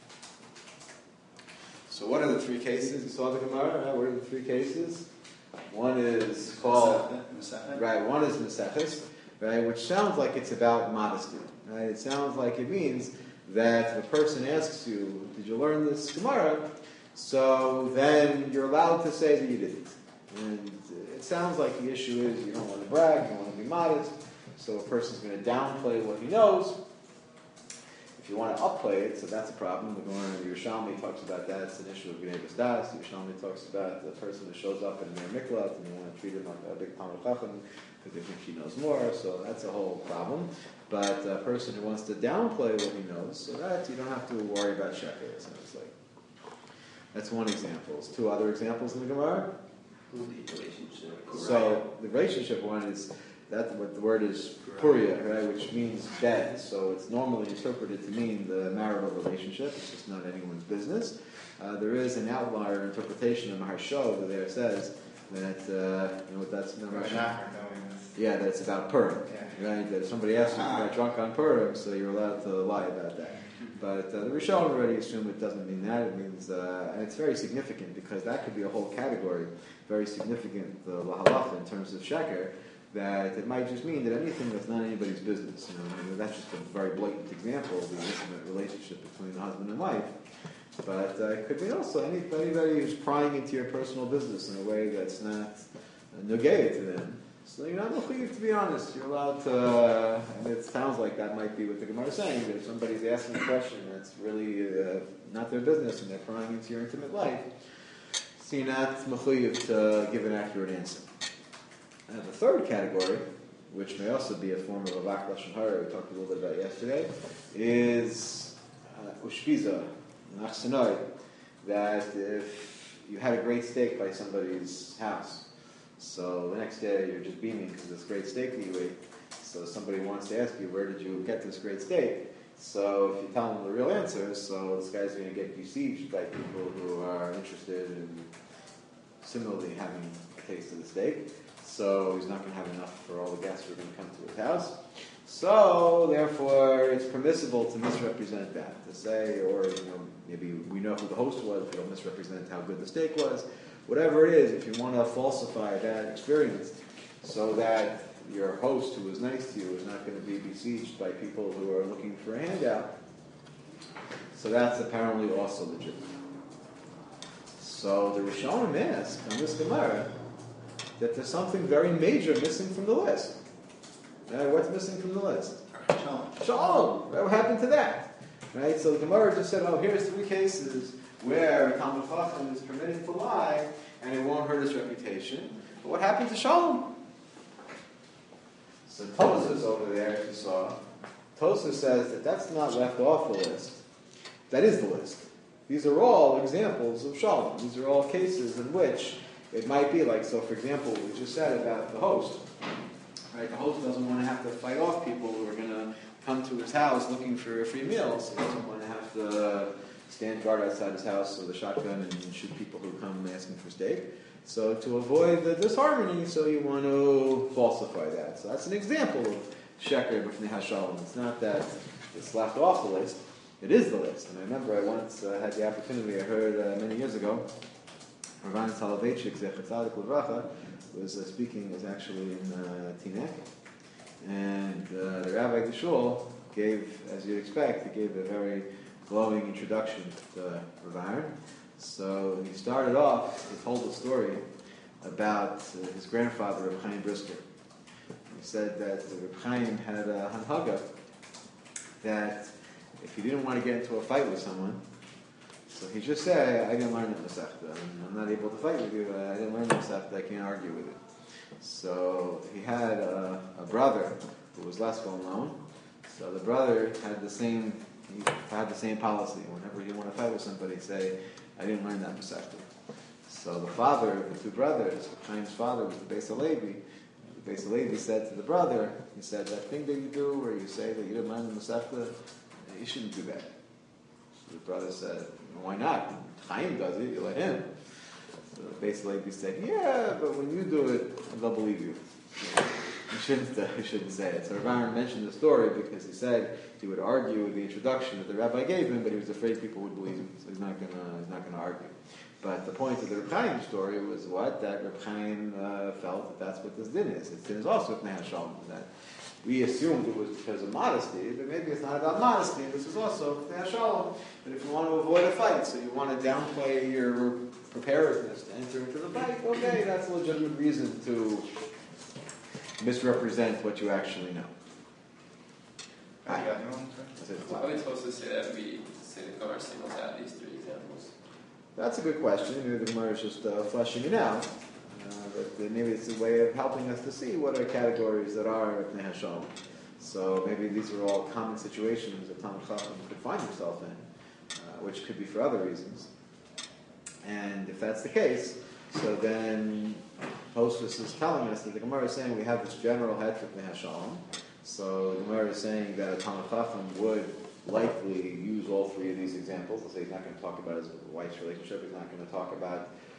So what are the three cases? You saw the Gemara, right? What are the three cases? One is called, right, one is Meseches, right, which sounds like it's about modesty, right? It sounds like it means that if a person asks you, did you learn this Gemara? So then you're allowed to say that you didn't. And it sounds like the issue is you don't want to brag, you don't want to be modest, so a person's going to downplay what he knows. If you want to upplay it, so that's a problem. The Gemara in the Yerushalmi talks about that. It's an issue of Gnei B'Sdas. The Yerushalmi talks about the person who shows up in their miklat and they want to treat him like a big Talmud Chacham because they think he knows more. So that's a whole problem. But a person who wants to downplay what he knows, so that you don't have to worry about sheker. It sounds like that's one example. There's two other examples in the Gemara. So the relationship one is that what the word is puria, right, which means bed. So it's normally interpreted to mean the marital relationship. It's just not anyone's business. Uh, there is an outlier interpretation of Maharsha that there says that uh, you know what that's Right, not knowing this. Yeah, that it's about Purim. Yeah. Right? That if somebody asks you if you got drunk on Purim, so you're allowed to lie about that. But uh, the Rishonim already assume it doesn't mean that. It means, uh, and it's very significant because that could be a whole category, very significant, the lahalacha in terms of sheker, that it might just mean that anything that's not anybody's business. You know, I mean, that's just a very blatant example of the intimate relationship between the husband and wife. But uh, it could be also any, anybody who's prying into your personal business in a way that's not uh, negated to them. So you're not mechuyev, to be honest. You're allowed to, uh, and it sounds like that might be what the Gemara is saying, that if somebody's asking a question that's really uh, not their business and they're prying into your intimate life, so you're not mechuyev to give an accurate answer. And the third category, which may also be a form of avak lashon hara, we talked a little bit about yesterday, is uh, ushpiza, nachsanoi, that if you had a great steak by somebody's house, so the next day you're just beaming because it's great steak that you ate. So somebody wants to ask you, where did you get this great steak? So if you tell them the real answer, so this guy's going to get besieged by people who are interested in similarly having a taste of the steak. So he's not going to have enough for all the guests who are going to come to his house. So therefore, it's permissible to misrepresent that, to say, or you know, maybe we know who the host was, but it'll misrepresent how good the steak was. Whatever it is, if you want to falsify that experience so that your host who was nice to you is not going to be besieged by people who are looking for a handout, so that's apparently also legitimate. So the Rishonim ask on this Gemara that there's something very major missing from the list. Right? What's missing from the list? Shalom. Shalom. What happened to that? Right? So the Gemara just said, oh, here's three cases where a Talmid Chacham is permitted to lie and it won't hurt his reputation. But what happened to Shalom? So Tosfos over there, if you saw, Tosfos says that that's not left off the list. That is the list. These are all examples of Shalom. These are all cases in which it might be like, so for example, we just said about the host. Right? The host doesn't want to have to fight off people who are going to come to his house looking for free meals. He doesn't want to have to stand guard outside his house with a shotgun and shoot people who come asking for steak. So to avoid the disharmony, so you want to falsify that. So that's an example of sheker b'fnei hashalom. It's not that it's left off the list. It is the list. And I remember I once uh, had the opportunity, I heard uh, many years ago, Rav Soloveitchik, Zecher Tzadik Levracha, was uh, speaking, was actually in uh, Teaneck. And uh, the Rabbi Geshul gave, as you'd expect, he gave a very glowing introduction to Rav Aaron. So he started off, he told a story about uh, his grandfather, Reb Chaim Brisker. He said that Reb Chaim had a hanhaga that if he didn't want to get into a fight with someone, so he just said, I didn't learn the Masechta. I'm not able to fight with you. I didn't learn the Masechta. I can't argue with it. So he had a, a brother who was less well known. So the brother had the same he had the same policy. Whenever you want to fight with somebody, say, I didn't learn that Masechta. So the father of the two brothers, Chaim's father was the Beis Halevi. The Beis Halevi said to the brother, he said, that thing that you do where you say that you didn't learn the Masechta, you shouldn't do that. So the brother said, why not? Chaim does it, you let him. So the Beis Halevi said, yeah, but when you do it, they'll believe you. You shouldn't, uh, you shouldn't say it. So Rav Aaron mentioned the story because he said he would argue with the introduction that the rabbi gave him, but he was afraid people would believe him, so he's not going to he's not going to argue. But the point of the Reb Chaim story was what? That Reb Chaim uh, felt that that's what this din is. This din is also Pnei Hashalom. That we assumed it was because of modesty, but maybe it's not about modesty. This is also Pnei Hashalom. But if you want to avoid a fight, so you want to downplay your preparedness to enter into the fight, okay, that's a legitimate reason to misrepresent what you actually know. Ah, yeah, no, That's it. Why are we supposed to say that we say the Gemara singles out these three examples? That's a good question. Maybe the Gemara is just uh, fleshing it out. Uh, but maybe it's a way of helping us to see what are categories that are Pnei Hashalom. So maybe these are all common situations that Talmid Chacham could find himself in, uh, which could be for other reasons. And if that's the case, so then Tosfos is telling us that the Gemara is saying we have this general head for Pnei Hashalom. So the Gemara is saying that a Talmid Chacham would likely use all three of these examples. Let's say he's not going to talk about his wife's relationship. He's not going to talk about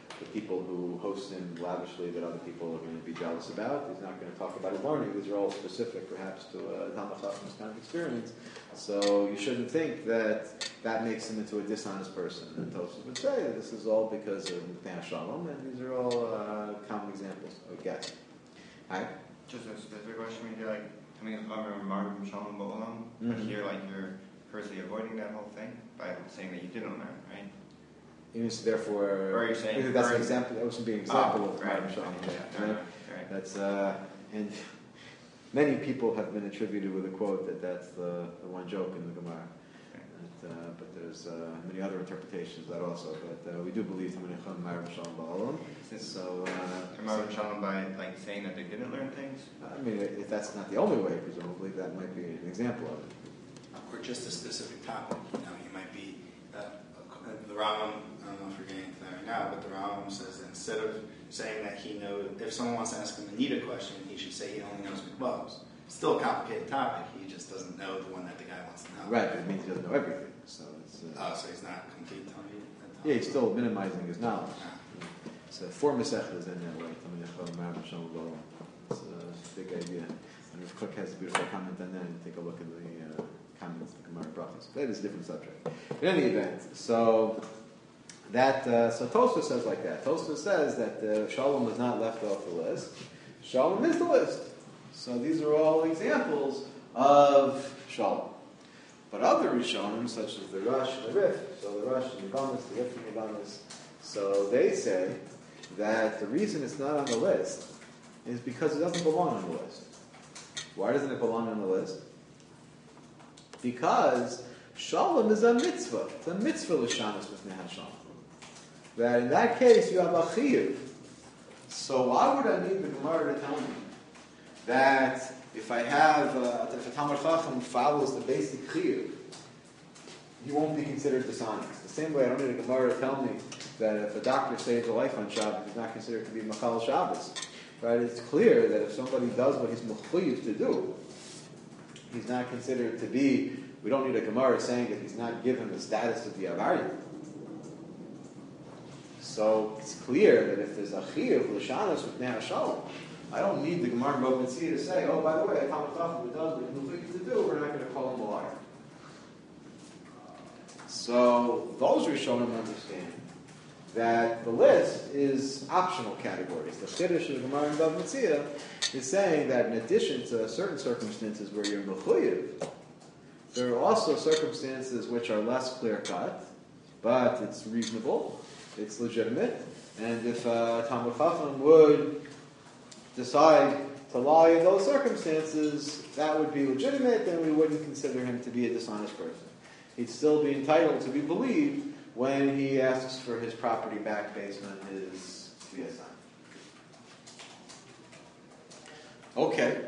the people who host him lavishly that other people are going to be jealous about. He's not going to talk about his learning. These are all specific, perhaps, to a Talmud Chacham's kind of experience. So you shouldn't think that that makes him into a dishonest person. And Tosfos would say that this is all because of Mipnei Shalom, and these are all uh, common examples, I would guess. All right? Just a specific question, when you're like coming as Marim Shalom Ba'olam, but Mhm. here like you're purposely avoiding that whole thing by saying that you didn't learn, right? Means therefore, Or you're saying because that's an for- example. That would be an example Oh, of right, Marim Shalom. right, Yeah, right, right? right. That's uh, and many people have been attributed with a quote that that's the, the one joke in the Gemara. But, uh, but there's uh, many other interpretations of that also. But uh, we do believe Talmidei Chacham Marim Shalom Ba'olam. So, uh, Marim Shalom by like saying that they didn't learn things? I mean, if that's not the only way, presumably that might be an example of it. Or just a specific topic. You know, you might be uh, the Rambam. I don't know if we're getting into that right now, but the Rambam says that instead of saying that he knows, if someone wants to ask him a Nida question, he should say he only knows mikvahs. Still a complicated topic. He just doesn't know the one that the guy wants to know. Right, but it means he doesn't know everything. So it's uh, Oh, so he's not complete Talmud. yeah, he's still minimizing his knowledge. Ah. So four mesechtas in that way. Talmidei Chacham Marim Shalom Ba'olam. It's a big idea. And if Cook has a beautiful comment on that, and take a look at the uh, comments of the Gemara Brachos. That is a different subject. In any event, so that uh, so Tosfos says like that. Tosfos says that uh, Shalom was not left off the list. Shalom is the list. So these are all examples of Shalom. But other Rishonim, such as the Rush and the Rif, so the Rush and the Yavamas, the Rif and the Yavamas, so they say that the reason it's not on the list is because it doesn't belong on the list. Why doesn't it belong on the list? Because Shalom is a mitzvah. It's a mitzvah l'shanos with Nehal Shalom. That in that case you have a chiyuv. So why would I need the Gemara to tell me that if I have, uh, if a Talmud Chacham follows the basic chiyuv, he won't be considered dishonest. The same way I don't need a Gemara to tell me that if a doctor saves a life on Shabbos, he's not considered to be Machal Shabbos. Right? It's clear that if somebody does what he's mechuyev to do, he's not considered to be, we don't need a Gemara saying that he's not given the status of the Avari. So it's clear that if there's a chiyuv l'shanos with Nehal Shalom, I don't need the Gemara in Bava Metzia to say, oh, by the way, a Talmud Chacham who does what he's mechuyev to do, we're not going to call him a liar. So those Rishonim understand that the list is optional categories. The Chiddush of the Gemara in Bava Metzia is saying that in addition to certain circumstances where you're mechuyev, there are also circumstances which are less clear-cut, but it's reasonable, it's legitimate, and if uh, Talmud Chacham would decide to lie in those circumstances, that would be legitimate, and we wouldn't consider him to be a dishonest person. He'd still be entitled to be believed when he asks for his property back based on his V S I. Okay.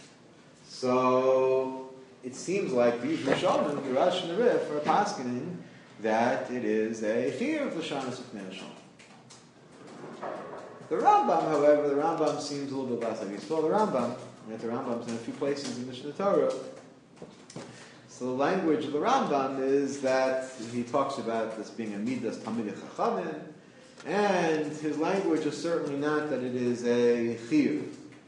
So it seems like these Rishonim, the Rush and the Rif, are paskening that it is a fear of L'shanos of Nehal Shalom. The Rambam, however, the Rambam seems a little bit less like you saw the Rambam, and the Rambam's in a few places in Mishnah Torah. So the language of the Rambam is that he talks about this being a midas Talmidei Chachamim, and his language is certainly not that it is a chiyuv.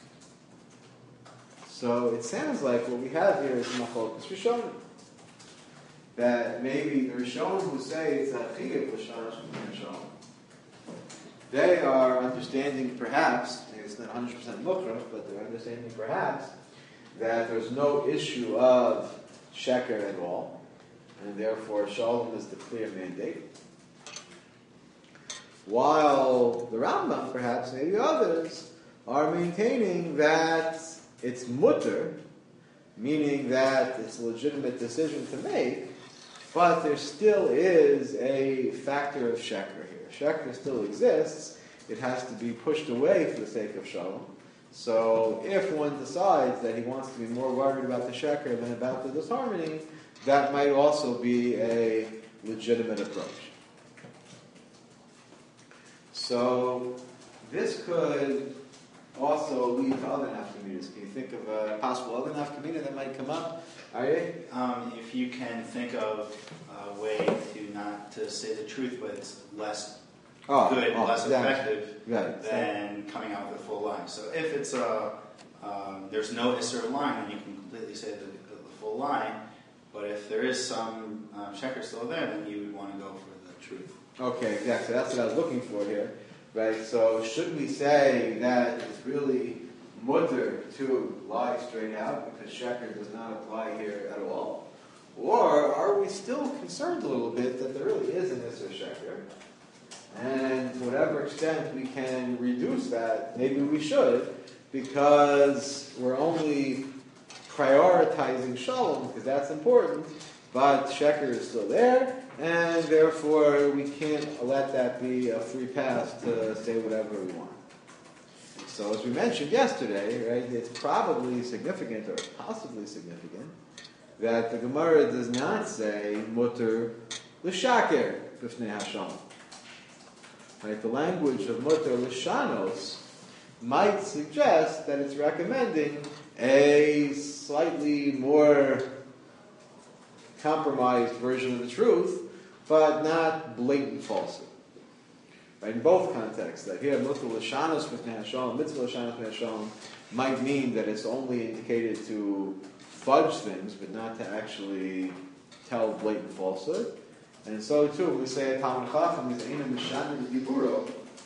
So it sounds like what we have here is machlokes Rishonim. That maybe the Rishonim who say it's a chiyuv l'shanos Nehal Shalom, they are understanding perhaps, maybe it's not one hundred percent mukhrach, but they're understanding perhaps that there's no issue of sheker at all, and therefore shalom is the clear mandate. While the Rambam, perhaps maybe others, are maintaining that it's mutter, meaning that it's a legitimate decision to make, but there still is a factor of sheker here. Sheker still exists. It has to be pushed away for the sake of shalom. So if one decides that he wants to be more worried about the sheker than about the disharmony, that might also be a legitimate approach. So this could also lead to other nafkaminas. Can you think of a possible other nafkamina that might come up? Are you? Um, if you can think of a way to not to say the truth, but it's less Oh, good, oh, less exactly. effective Right. than coming out with a full line. So if it's a, um, there's no Isser line, then you can completely say the, the full line. But if there is some um, sheker still there, then you would want to go for the truth. Okay, exactly. That's what I was looking for here, right? So should we say that it's really mutter to lie straight out because sheker does not apply here at all? Or are we still concerned a little bit that there really is an Isser sheker? And to whatever extent we can reduce that, maybe we should, because we're only prioritizing shalom, because that's important, but sheker is still there, and therefore we can't let that be a free pass to say whatever we want. So as we mentioned yesterday, right, it's probably significant, or possibly significant, that the Gemara does not say mutter l'shaker b'fnei Hashem. Right, the language of mutter l'shanos might suggest that it's recommending a slightly more compromised version of the truth, but not blatant falsehood. Right, in both contexts, that here mutter l'shanos b'fnei Hashem, mitzvah l'shanos b'fnei Hashem might mean that it's only indicated to fudge things, but not to actually tell blatant falsehood. And so too, when we say a Talmud Chacham is Eina Mishanim Diburo,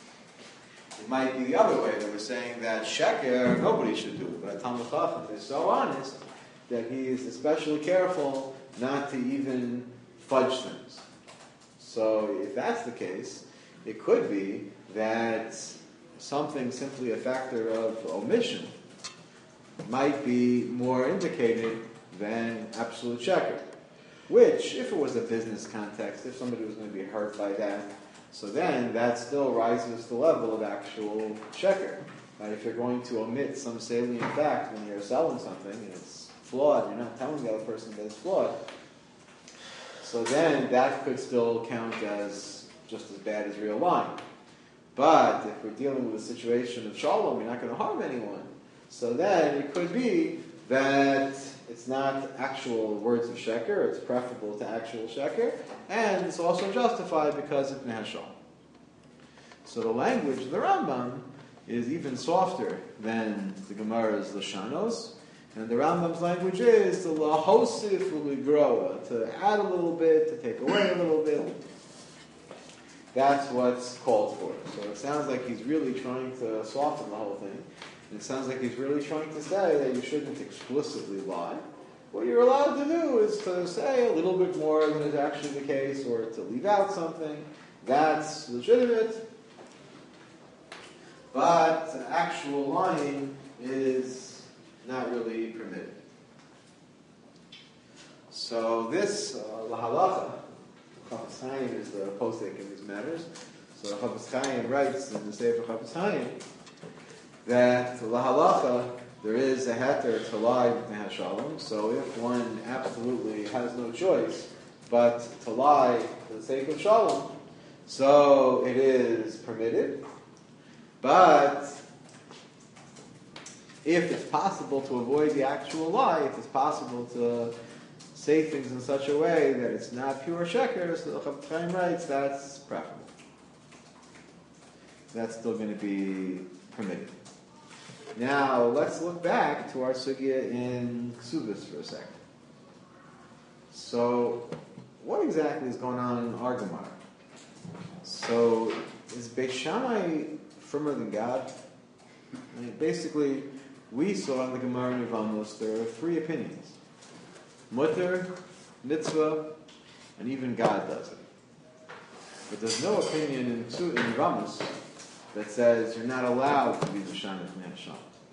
it might be the other way, that we're saying that sheker nobody should do, but a Talmud Chacham is so honest that he is especially careful not to even fudge things. So if that's the case, it could be that something simply a factor of omission might be more indicated than absolute sheker. Which, if it was a business context, if somebody was going to be hurt by that, so then that still rises to the level of actual sheker. Right? If you're going to omit some salient fact when you're selling something and it's flawed, you're not telling the other person that it's flawed, so then that could still count as just as bad as real lying. But if we're dealing with a situation of shalom, you're not going to harm anyone. So then it could be that it's not actual words of sheker, it's preferable to actual sheker, and it's also justified because of Nehashon. So the language of the Rambam is even softer than the Gemara's Lashanos, and the Rambam's language is the lahosif uligroa, to add a little bit, to take away a little bit. That's what's called for. So it sounds like he's really trying to soften the whole thing. It sounds like he's really trying to say that you shouldn't explicitly lie. What you're allowed to do is to say a little bit more than is actually the case, or to leave out something. That's legitimate. But actual lying is not really permitted. So this uh, lahalacha, Chafetz Chaim is the posek in these matters. So Chafetz Chaim writes in the Sefer Chafetz Chaim that lahalacha, there is a heter to lie with Nehashalom. So if one absolutely has no choice but to lie for the sake of shalom, so it is permitted. But if it's possible to avoid the actual lie, if it's possible to say things in such a way that it's not pure sheker, so the Chafetz Chaim writes that's preferable. That's still going to be permitted. Now, let's look back to our sugya in Ksubis for a second. So, what exactly is going on in our Gemara? So, is Beis Shammai firmer than God? I mean, basically, we saw in the Gemara in Yevamos there are three opinions. Mutter, mitzvah, and even God does it. But there's no opinion in, in Yevamos that says you're not allowed to be Mishana from Hashem.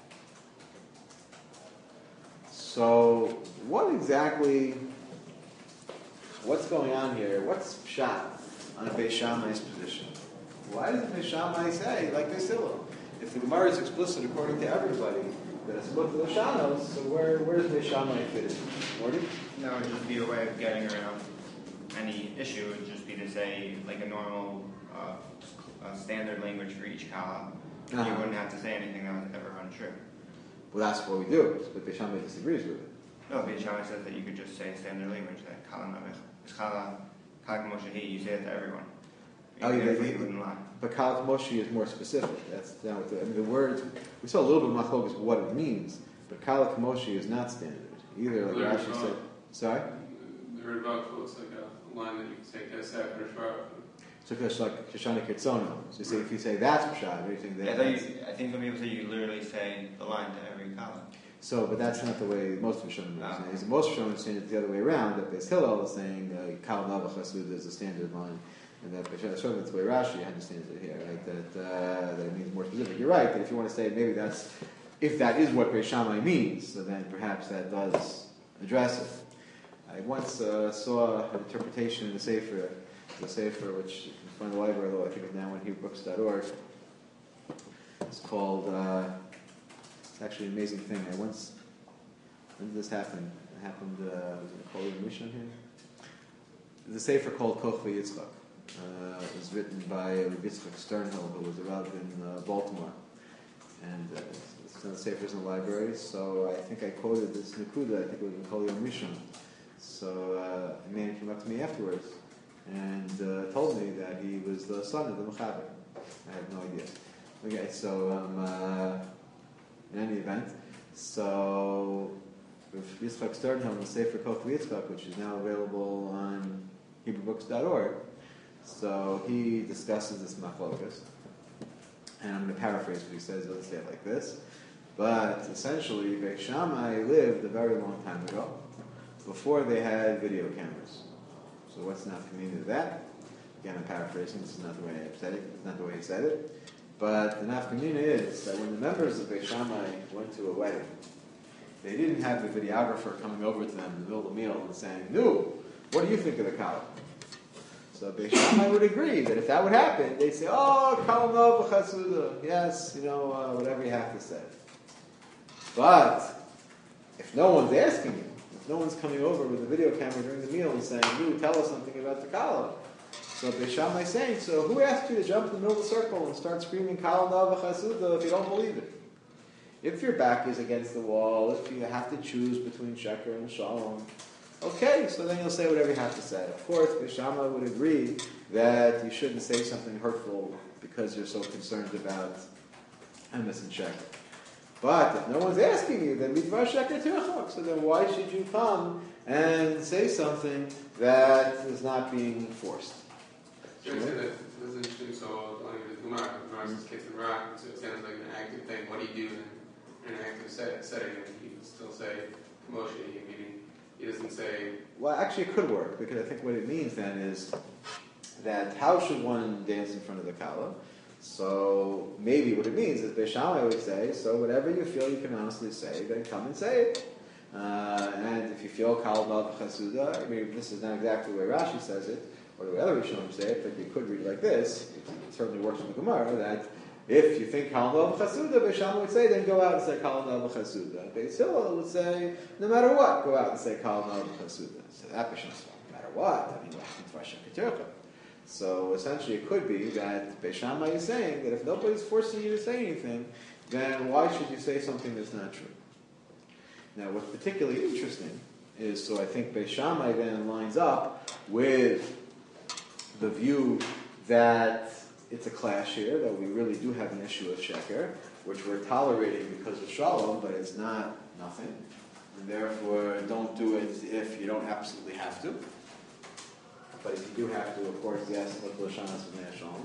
So, what exactly, what's going on here? What's pshat on Beis Shammai's position? Why does Beis Shammai say, like they said, if the Gemara is explicit according to everybody, that it's both the Shanos, so where, where does Beis Shammai fit in? Morty? That would just be a way of getting around any issue. It would just be to say, like a normal uh, uh, standard language for each kala. Uh-huh. You wouldn't have to say anything that was ever untrue. Well, that's what we do, but Beis Shammai disagrees with it. No, Beis Shammai says that you could just say standard language, that kala navich is kala kag moshehi, you say it to everyone. Oh, yeah, therefore they- you wouldn't lie. But Kal Kamoshi is more specific. That's down with the, I mean, the word, we saw a little bit of machlokas what it means, but Kal Kamoshi is not standard. Either, like Clear Rashi as said, well. sorry? The Ritva quotes like a line that you can take as Sefer Shvar. So it's like Shoshana Kitsono. So you say, if you say that's Pshad, what do you think I, that thought is? you, I think some people say you literally say the line to every column. So, but that's not the way most Rishonim Ah. understand it. Most Rishonim understand it the other way around, that Beis Hillel is saying uh, Kal Nava Chasud is a standard line, and that Beis Hillel, that's the way Rashi understands it here, right? That, uh, that it means more specific. You're right, that if you want to say maybe that's, if that is what Beis Shammai means, so then perhaps that does address it. I once uh, saw an interpretation in the Sefer, the Sefer, which you can find in the library, although I think it's now on Hebrew Books dot org. It's called, uh, it's actually an amazing thing. I once, when did this happen? It happened, uh, was it Kol Yom Rishon here? There's a Sefer called Kochva Yitzchak. Uh, it was written by Rabbi Yitzchak Sternhill, who was a rabbi in uh, Baltimore. And uh, it's, it's in the Sefers in the library, so I think I quoted this Nakuda, I think it was in Kol Yom Rishon. So uh, a man came up to me afterwards and uh, told me that he was the son of the Mechaber. I had no idea. Okay, so um, uh, in any event, so with Yitzchak Sternhill, the Sefer Koch Yitzchak, which is now available on Hebrew Books dot org, so he discusses this machlokas, and I'm going to paraphrase what he says. He doesn't say it like this, but essentially, Beis Shammai lived a very long time ago, before they had video cameras. So what's not community to that? Again, I'm paraphrasing. This is not the way I said it. It's not the way he said it. But the nafkamina is that when the members of Beis Shammai went to a wedding, they didn't have the videographer coming over to them in the middle of the meal and saying, "No, what do you think of the cow?" So Beis Shammai would agree that if that would happen, they'd say, "Oh, kal no b'chasuda." Yes, you know, uh, whatever you have to say. But if no one's asking you, if no one's coming over with a video camera during the meal and saying, "You tell us something about the kala," so Beis Shammai is saying, "So who asked you to jump in the middle of the circle and start screaming kal no b'chasuda if you don't believe it?" If your back is against the wall, if you have to choose between sheker and shalom, okay, so then you'll say whatever you have to say. Of course, Beis Shammai would agree that you shouldn't say something hurtful because you're so concerned about emes and sheker. But if no one's asking you, then midvar sheker tirchok. So then why should you come and say something that is not being forced? Sure, say that this is interesting. So, like the Gemara, Gemara says kids in rock, so it sounds like an active thing. What do you do in, in an active set, setting? And he can still say Moshe, meaning he doesn't say. Well, actually, it could work because I think what it means then is that how should one dance in front of the kala? So maybe what it means is Beis Shammai would say, so whatever you feel you can honestly say, then come and say it. Uh, and if you feel kal nav chasuda, I mean, this is not exactly the way Rashi says it, or the way other Rishonim say it, but you could read it like this. It certainly works in the Gemara that if you think kal nav chasuda, Beis Shammai would say, then go out and say kal nav chasuda. Beis Hillel would say, no matter what, go out and say kal nav chasuda. So that Beis Shammai says, no matter what, I mean, so essentially it could be that Beis Shammai is saying that if nobody's forcing you to say anything, then why should you say something that's not true? Now what's particularly interesting is, so I think Beis Shammai then lines up with the view that it's a clash here, that we really do have an issue of sheker, which we're tolerating because of shalom, but it's not nothing. And therefore don't do it if you don't absolutely have to. But if you do have to, of course, yes, look l'shanas v'ne'ashalom.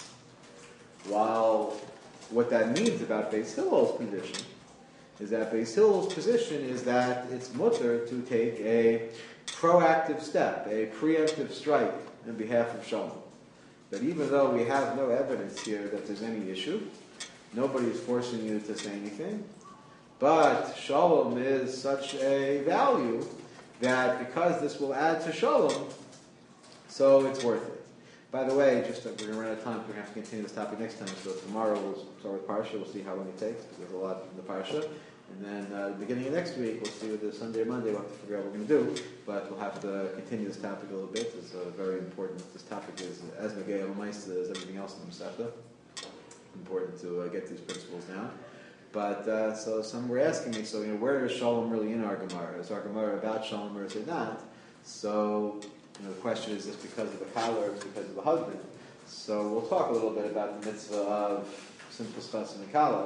While what that means about Beis Hillel's position is that Beis Hillel's position is that it's mutter to take a proactive step, a preemptive strike on behalf of shalom. That even though we have no evidence here that there's any issue, nobody is forcing you to say anything, but shalom is such a value that because this will add to shalom, so it's worth it. By the way, just uh, we're going to run out of time. We're going to have to continue this topic next time. So tomorrow we'll start with Parsha. We'll see how long it takes because there's a lot in the Parsha. And then uh, beginning of next week, we'll see with the Sunday or Monday. We'll have to figure out what we're going to do. But we'll have to continue this topic a little bit. It's uh, very important. This topic is as Megay Maisa as everything else in the Masechta. Important to uh, get these principles down. But uh, so some were asking me, so you know, where is Shalom really in our Gemara? Is our Gemara about Shalom or is it not? So. You know, the question is, is this because of the collar or is it because of the husband? So we'll talk a little bit about the mitzvah of simple chas and kala.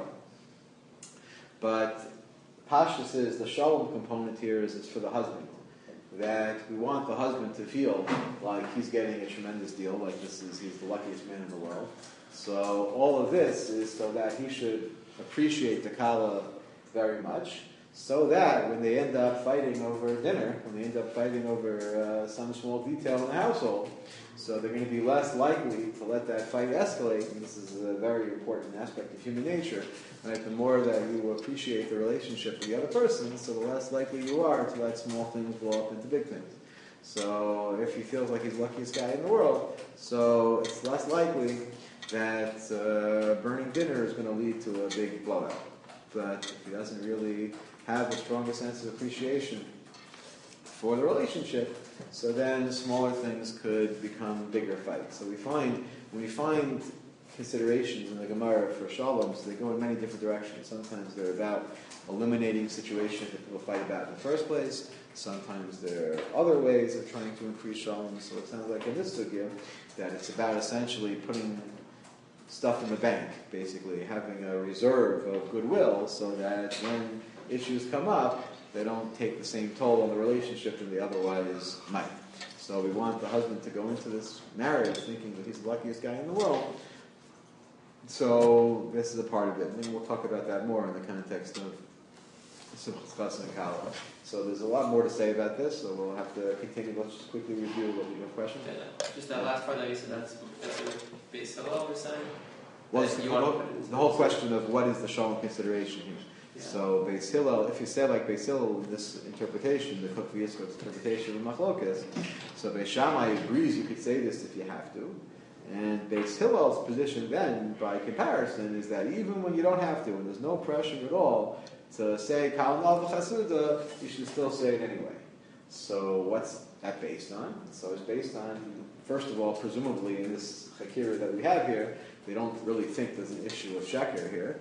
But Pashtus is the shalom component here is it's for the husband. That we want the husband to feel like he's getting a tremendous deal, like this is he's the luckiest man in the world. So all of this is so that he should appreciate the kala very much, so that when they end up fighting over dinner, when they end up fighting over uh, some small detail in the household, so they're going to be less likely to let that fight escalate. And this is a very important aspect of human nature. Right? The more that you appreciate the relationship with the other person, so the less likely you are to let small things blow up into big things. So if he feels like he's the luckiest guy in the world, so it's less likely that uh, burning dinner is going to lead to a big blowout. But if he doesn't really have the strongest sense of appreciation for the relationship, so then smaller things could become bigger fights. So we find, when we find considerations in the Gemara for shalom, so they go in many different directions. Sometimes they're about eliminating situations that people fight about in the first place. Sometimes there are other ways of trying to increase shalom. So it sounds like in this sugya that it's about essentially putting stuff in the bank, basically having a reserve of goodwill so that when issues come up, they don't take the same toll on the relationship than they otherwise might. So we want the husband to go into this marriage thinking that he's the luckiest guy in the world. So this is a part of it. And then we'll talk about that more in the context of Simchas Chas and Kala. So there's a lot more to say about this, so we'll have to continue. Let's just quickly review what we have questions. Yeah, just that last part that you said, that's, that's what Beis Hillel was saying? Well, That it's you the, want whole, to put it into the whole this. question of what is the shalom consideration here. Yeah. So Beis Hillel, if you say like Beis Hillel in this interpretation, the Kuk V'Yiskok's interpretation of Machlokas, so Beis Shammai agrees you could say this if you have to. And Beis Hillel's position then, by comparison, is that even when you don't have to, and there's no pressure at all to say Kal Nal V'Chasuda, you should still say it anyway. So what's that based on? So it's based on, first of all, presumably in this Chakira that we have here, they don't really think there's an issue of Sheker here.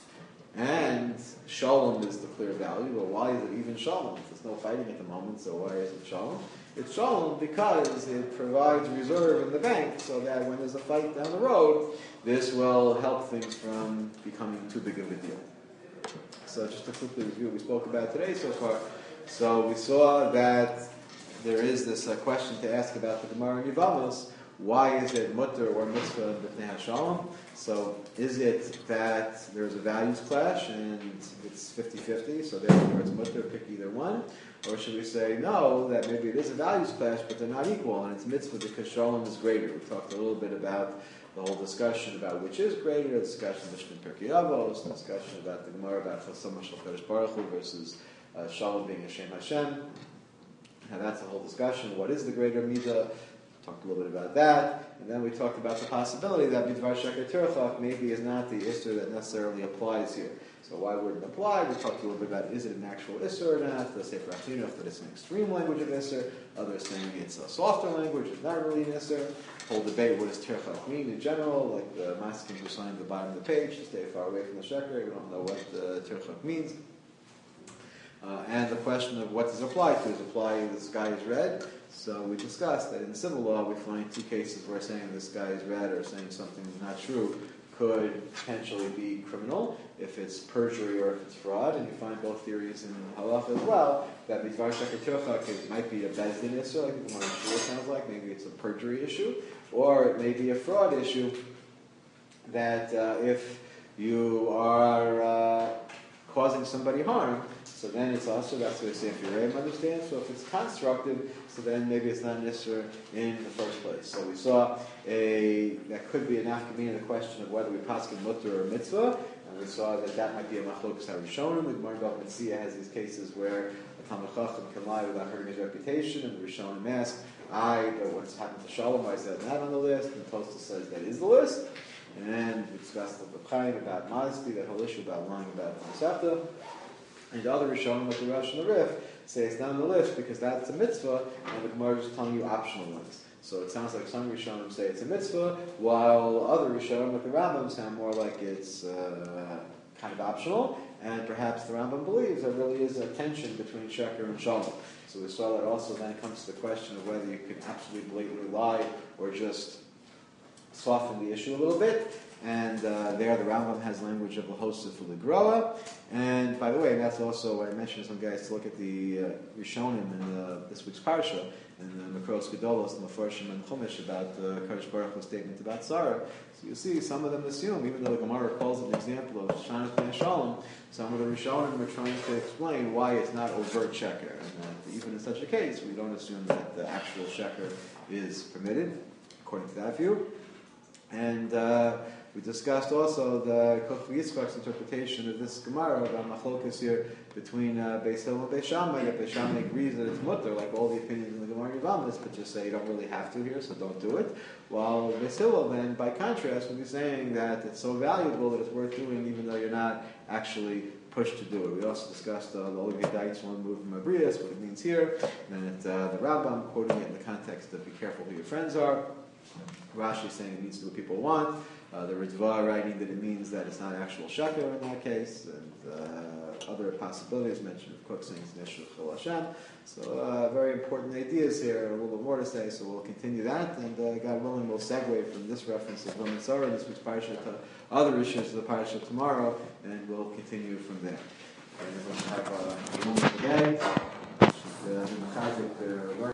And Shalom is the clear value. Well, why is it even Shalom? There's no fighting at the moment, so why is it Shalom? It's Shalom because it provides reserve in the bank so that when there's a fight down the road, this will help things from becoming too big of a deal. So just to quickly review what we spoke about today so far. So we saw that there is this uh, question to ask about the Gemara in Yevamos. Why is it mutter or mitzvah b'fnei hashalom? So is it that there's a values clash and it's fifty-fifty, so therefore it's mutter, pick either one? Or should we say, no, that maybe it is a values clash, but they're not equal, and it's mitzvah because shalom is greater. We talked a little bit about the whole discussion about which is greater, the discussion of Mishkan Pirkei Avos, the discussion about the Gemara about Chasam Shel Kadosh Baruch Hu versus uh, shalom being Hashem Hashem. Now that's the whole discussion. What is the greater midah? Talked a little bit about that, and then we talked about the possibility that Bidvar Sheker Tirchach maybe is not the Isser that necessarily applies here. So why wouldn't it apply? We talked a little bit about is it an actual Isser or not. The Sefer Achinoch that it's an extreme language of Isser. Others saying it's a softer language, it's not really an Isser. Whole debate, what does Tirchach mean in general? Like the Maskim who signed the bottom of the page to stay far away from the Sheker. We don't know what uh, Tirchach means. Uh, and the question of what does it apply to? Does it apply to the sky is red? So we discussed that in civil law we find two cases where saying the sky is red or saying something is not true could potentially be criminal if it's perjury or if it's fraud, and you find both theories in halacha as well, that Bidvar Sheker Tirchach it might be a bezdin issue, like the one sure sounds like, maybe it's a perjury issue, or it may be a fraud issue, that uh, if you are uh, causing somebody harm, so then it's also, that's what I say, if you're able to understand. So if it's constructive, so then maybe it's not necessary in the first place. So we saw a, that could be an afkamina, the question of whether we paskin mutter or mitzvah, and we saw that that might be a machlokas harishonim. The Gemara Bava Metzia has these cases where a Talmid Chacham can lie without hurting his reputation, and the Rishonim ask, I, but what's happened to Shalom, why is that not on the list? And Tosfos says that is the list. And we discussed the Chaim about modesty, that whole issue about lying about Masechta. And the other Rishonim, like the Rosh and the Rif, say it's not on the list because that's a mitzvah, and the Gemara is just telling you optional ones. So it sounds like some Rishonim say it's a mitzvah, while other Rishonim, like the Rambam, sound more like it's uh, kind of optional, and perhaps the Rambam believes there really is a tension between Sheker and Shalom. So we saw that also then comes to the question of whether you can absolutely blatantly lie or just soften the issue a little bit. And uh, there, the Rambam has language of Lahosa for Ligroa. And by the way, that's also, I mentioned to some guys to look at the uh, Rishonim in uh, this week's Parsha, and the Makros Gedolos, the Mefarshim and Chumash about the Kadosh Baruch Hu's statement about Sarah. So you see, some of them assume, even though the Gemara calls it an example of Shana Ben Shalom, some of the Rishonim are trying to explain why it's not overt sheker, and that even in such a case, we don't assume that the actual sheker is permitted, according to that view. And uh, we discussed also the Kof Yitzchak's interpretation of this Gemara about machlokas here between uh, Beis Hillel and Beis Shammai. That Beis Shammai agrees that it's mutter, like all the opinions in the Gemara Yevamos, but just say you don't really have to here, so don't do it. While Beis Hillel then, by contrast, would be saying that it's so valuable that it's worth doing even though you're not actually pushed to do it. We also discussed uh, the Olivia Dykes one move from Abrius, what it means here, and then it, uh, the Rambam quoting it in the context of be careful who your friends are. Rashi saying it means to do what people want. Uh, the Ritva writing that it means that it's not actual sheker in that case, and uh, other possibilities mentioned, of course, saying it's Neshul Chil Hashem. So uh, very important ideas here, a little bit more to say, so we'll continue that, and uh, God willing, we'll segue from this reference of Roman Sarah, this week's parsha, to other issues of the parsha tomorrow, and we'll continue from there. And we'll have a moment again. Should, uh,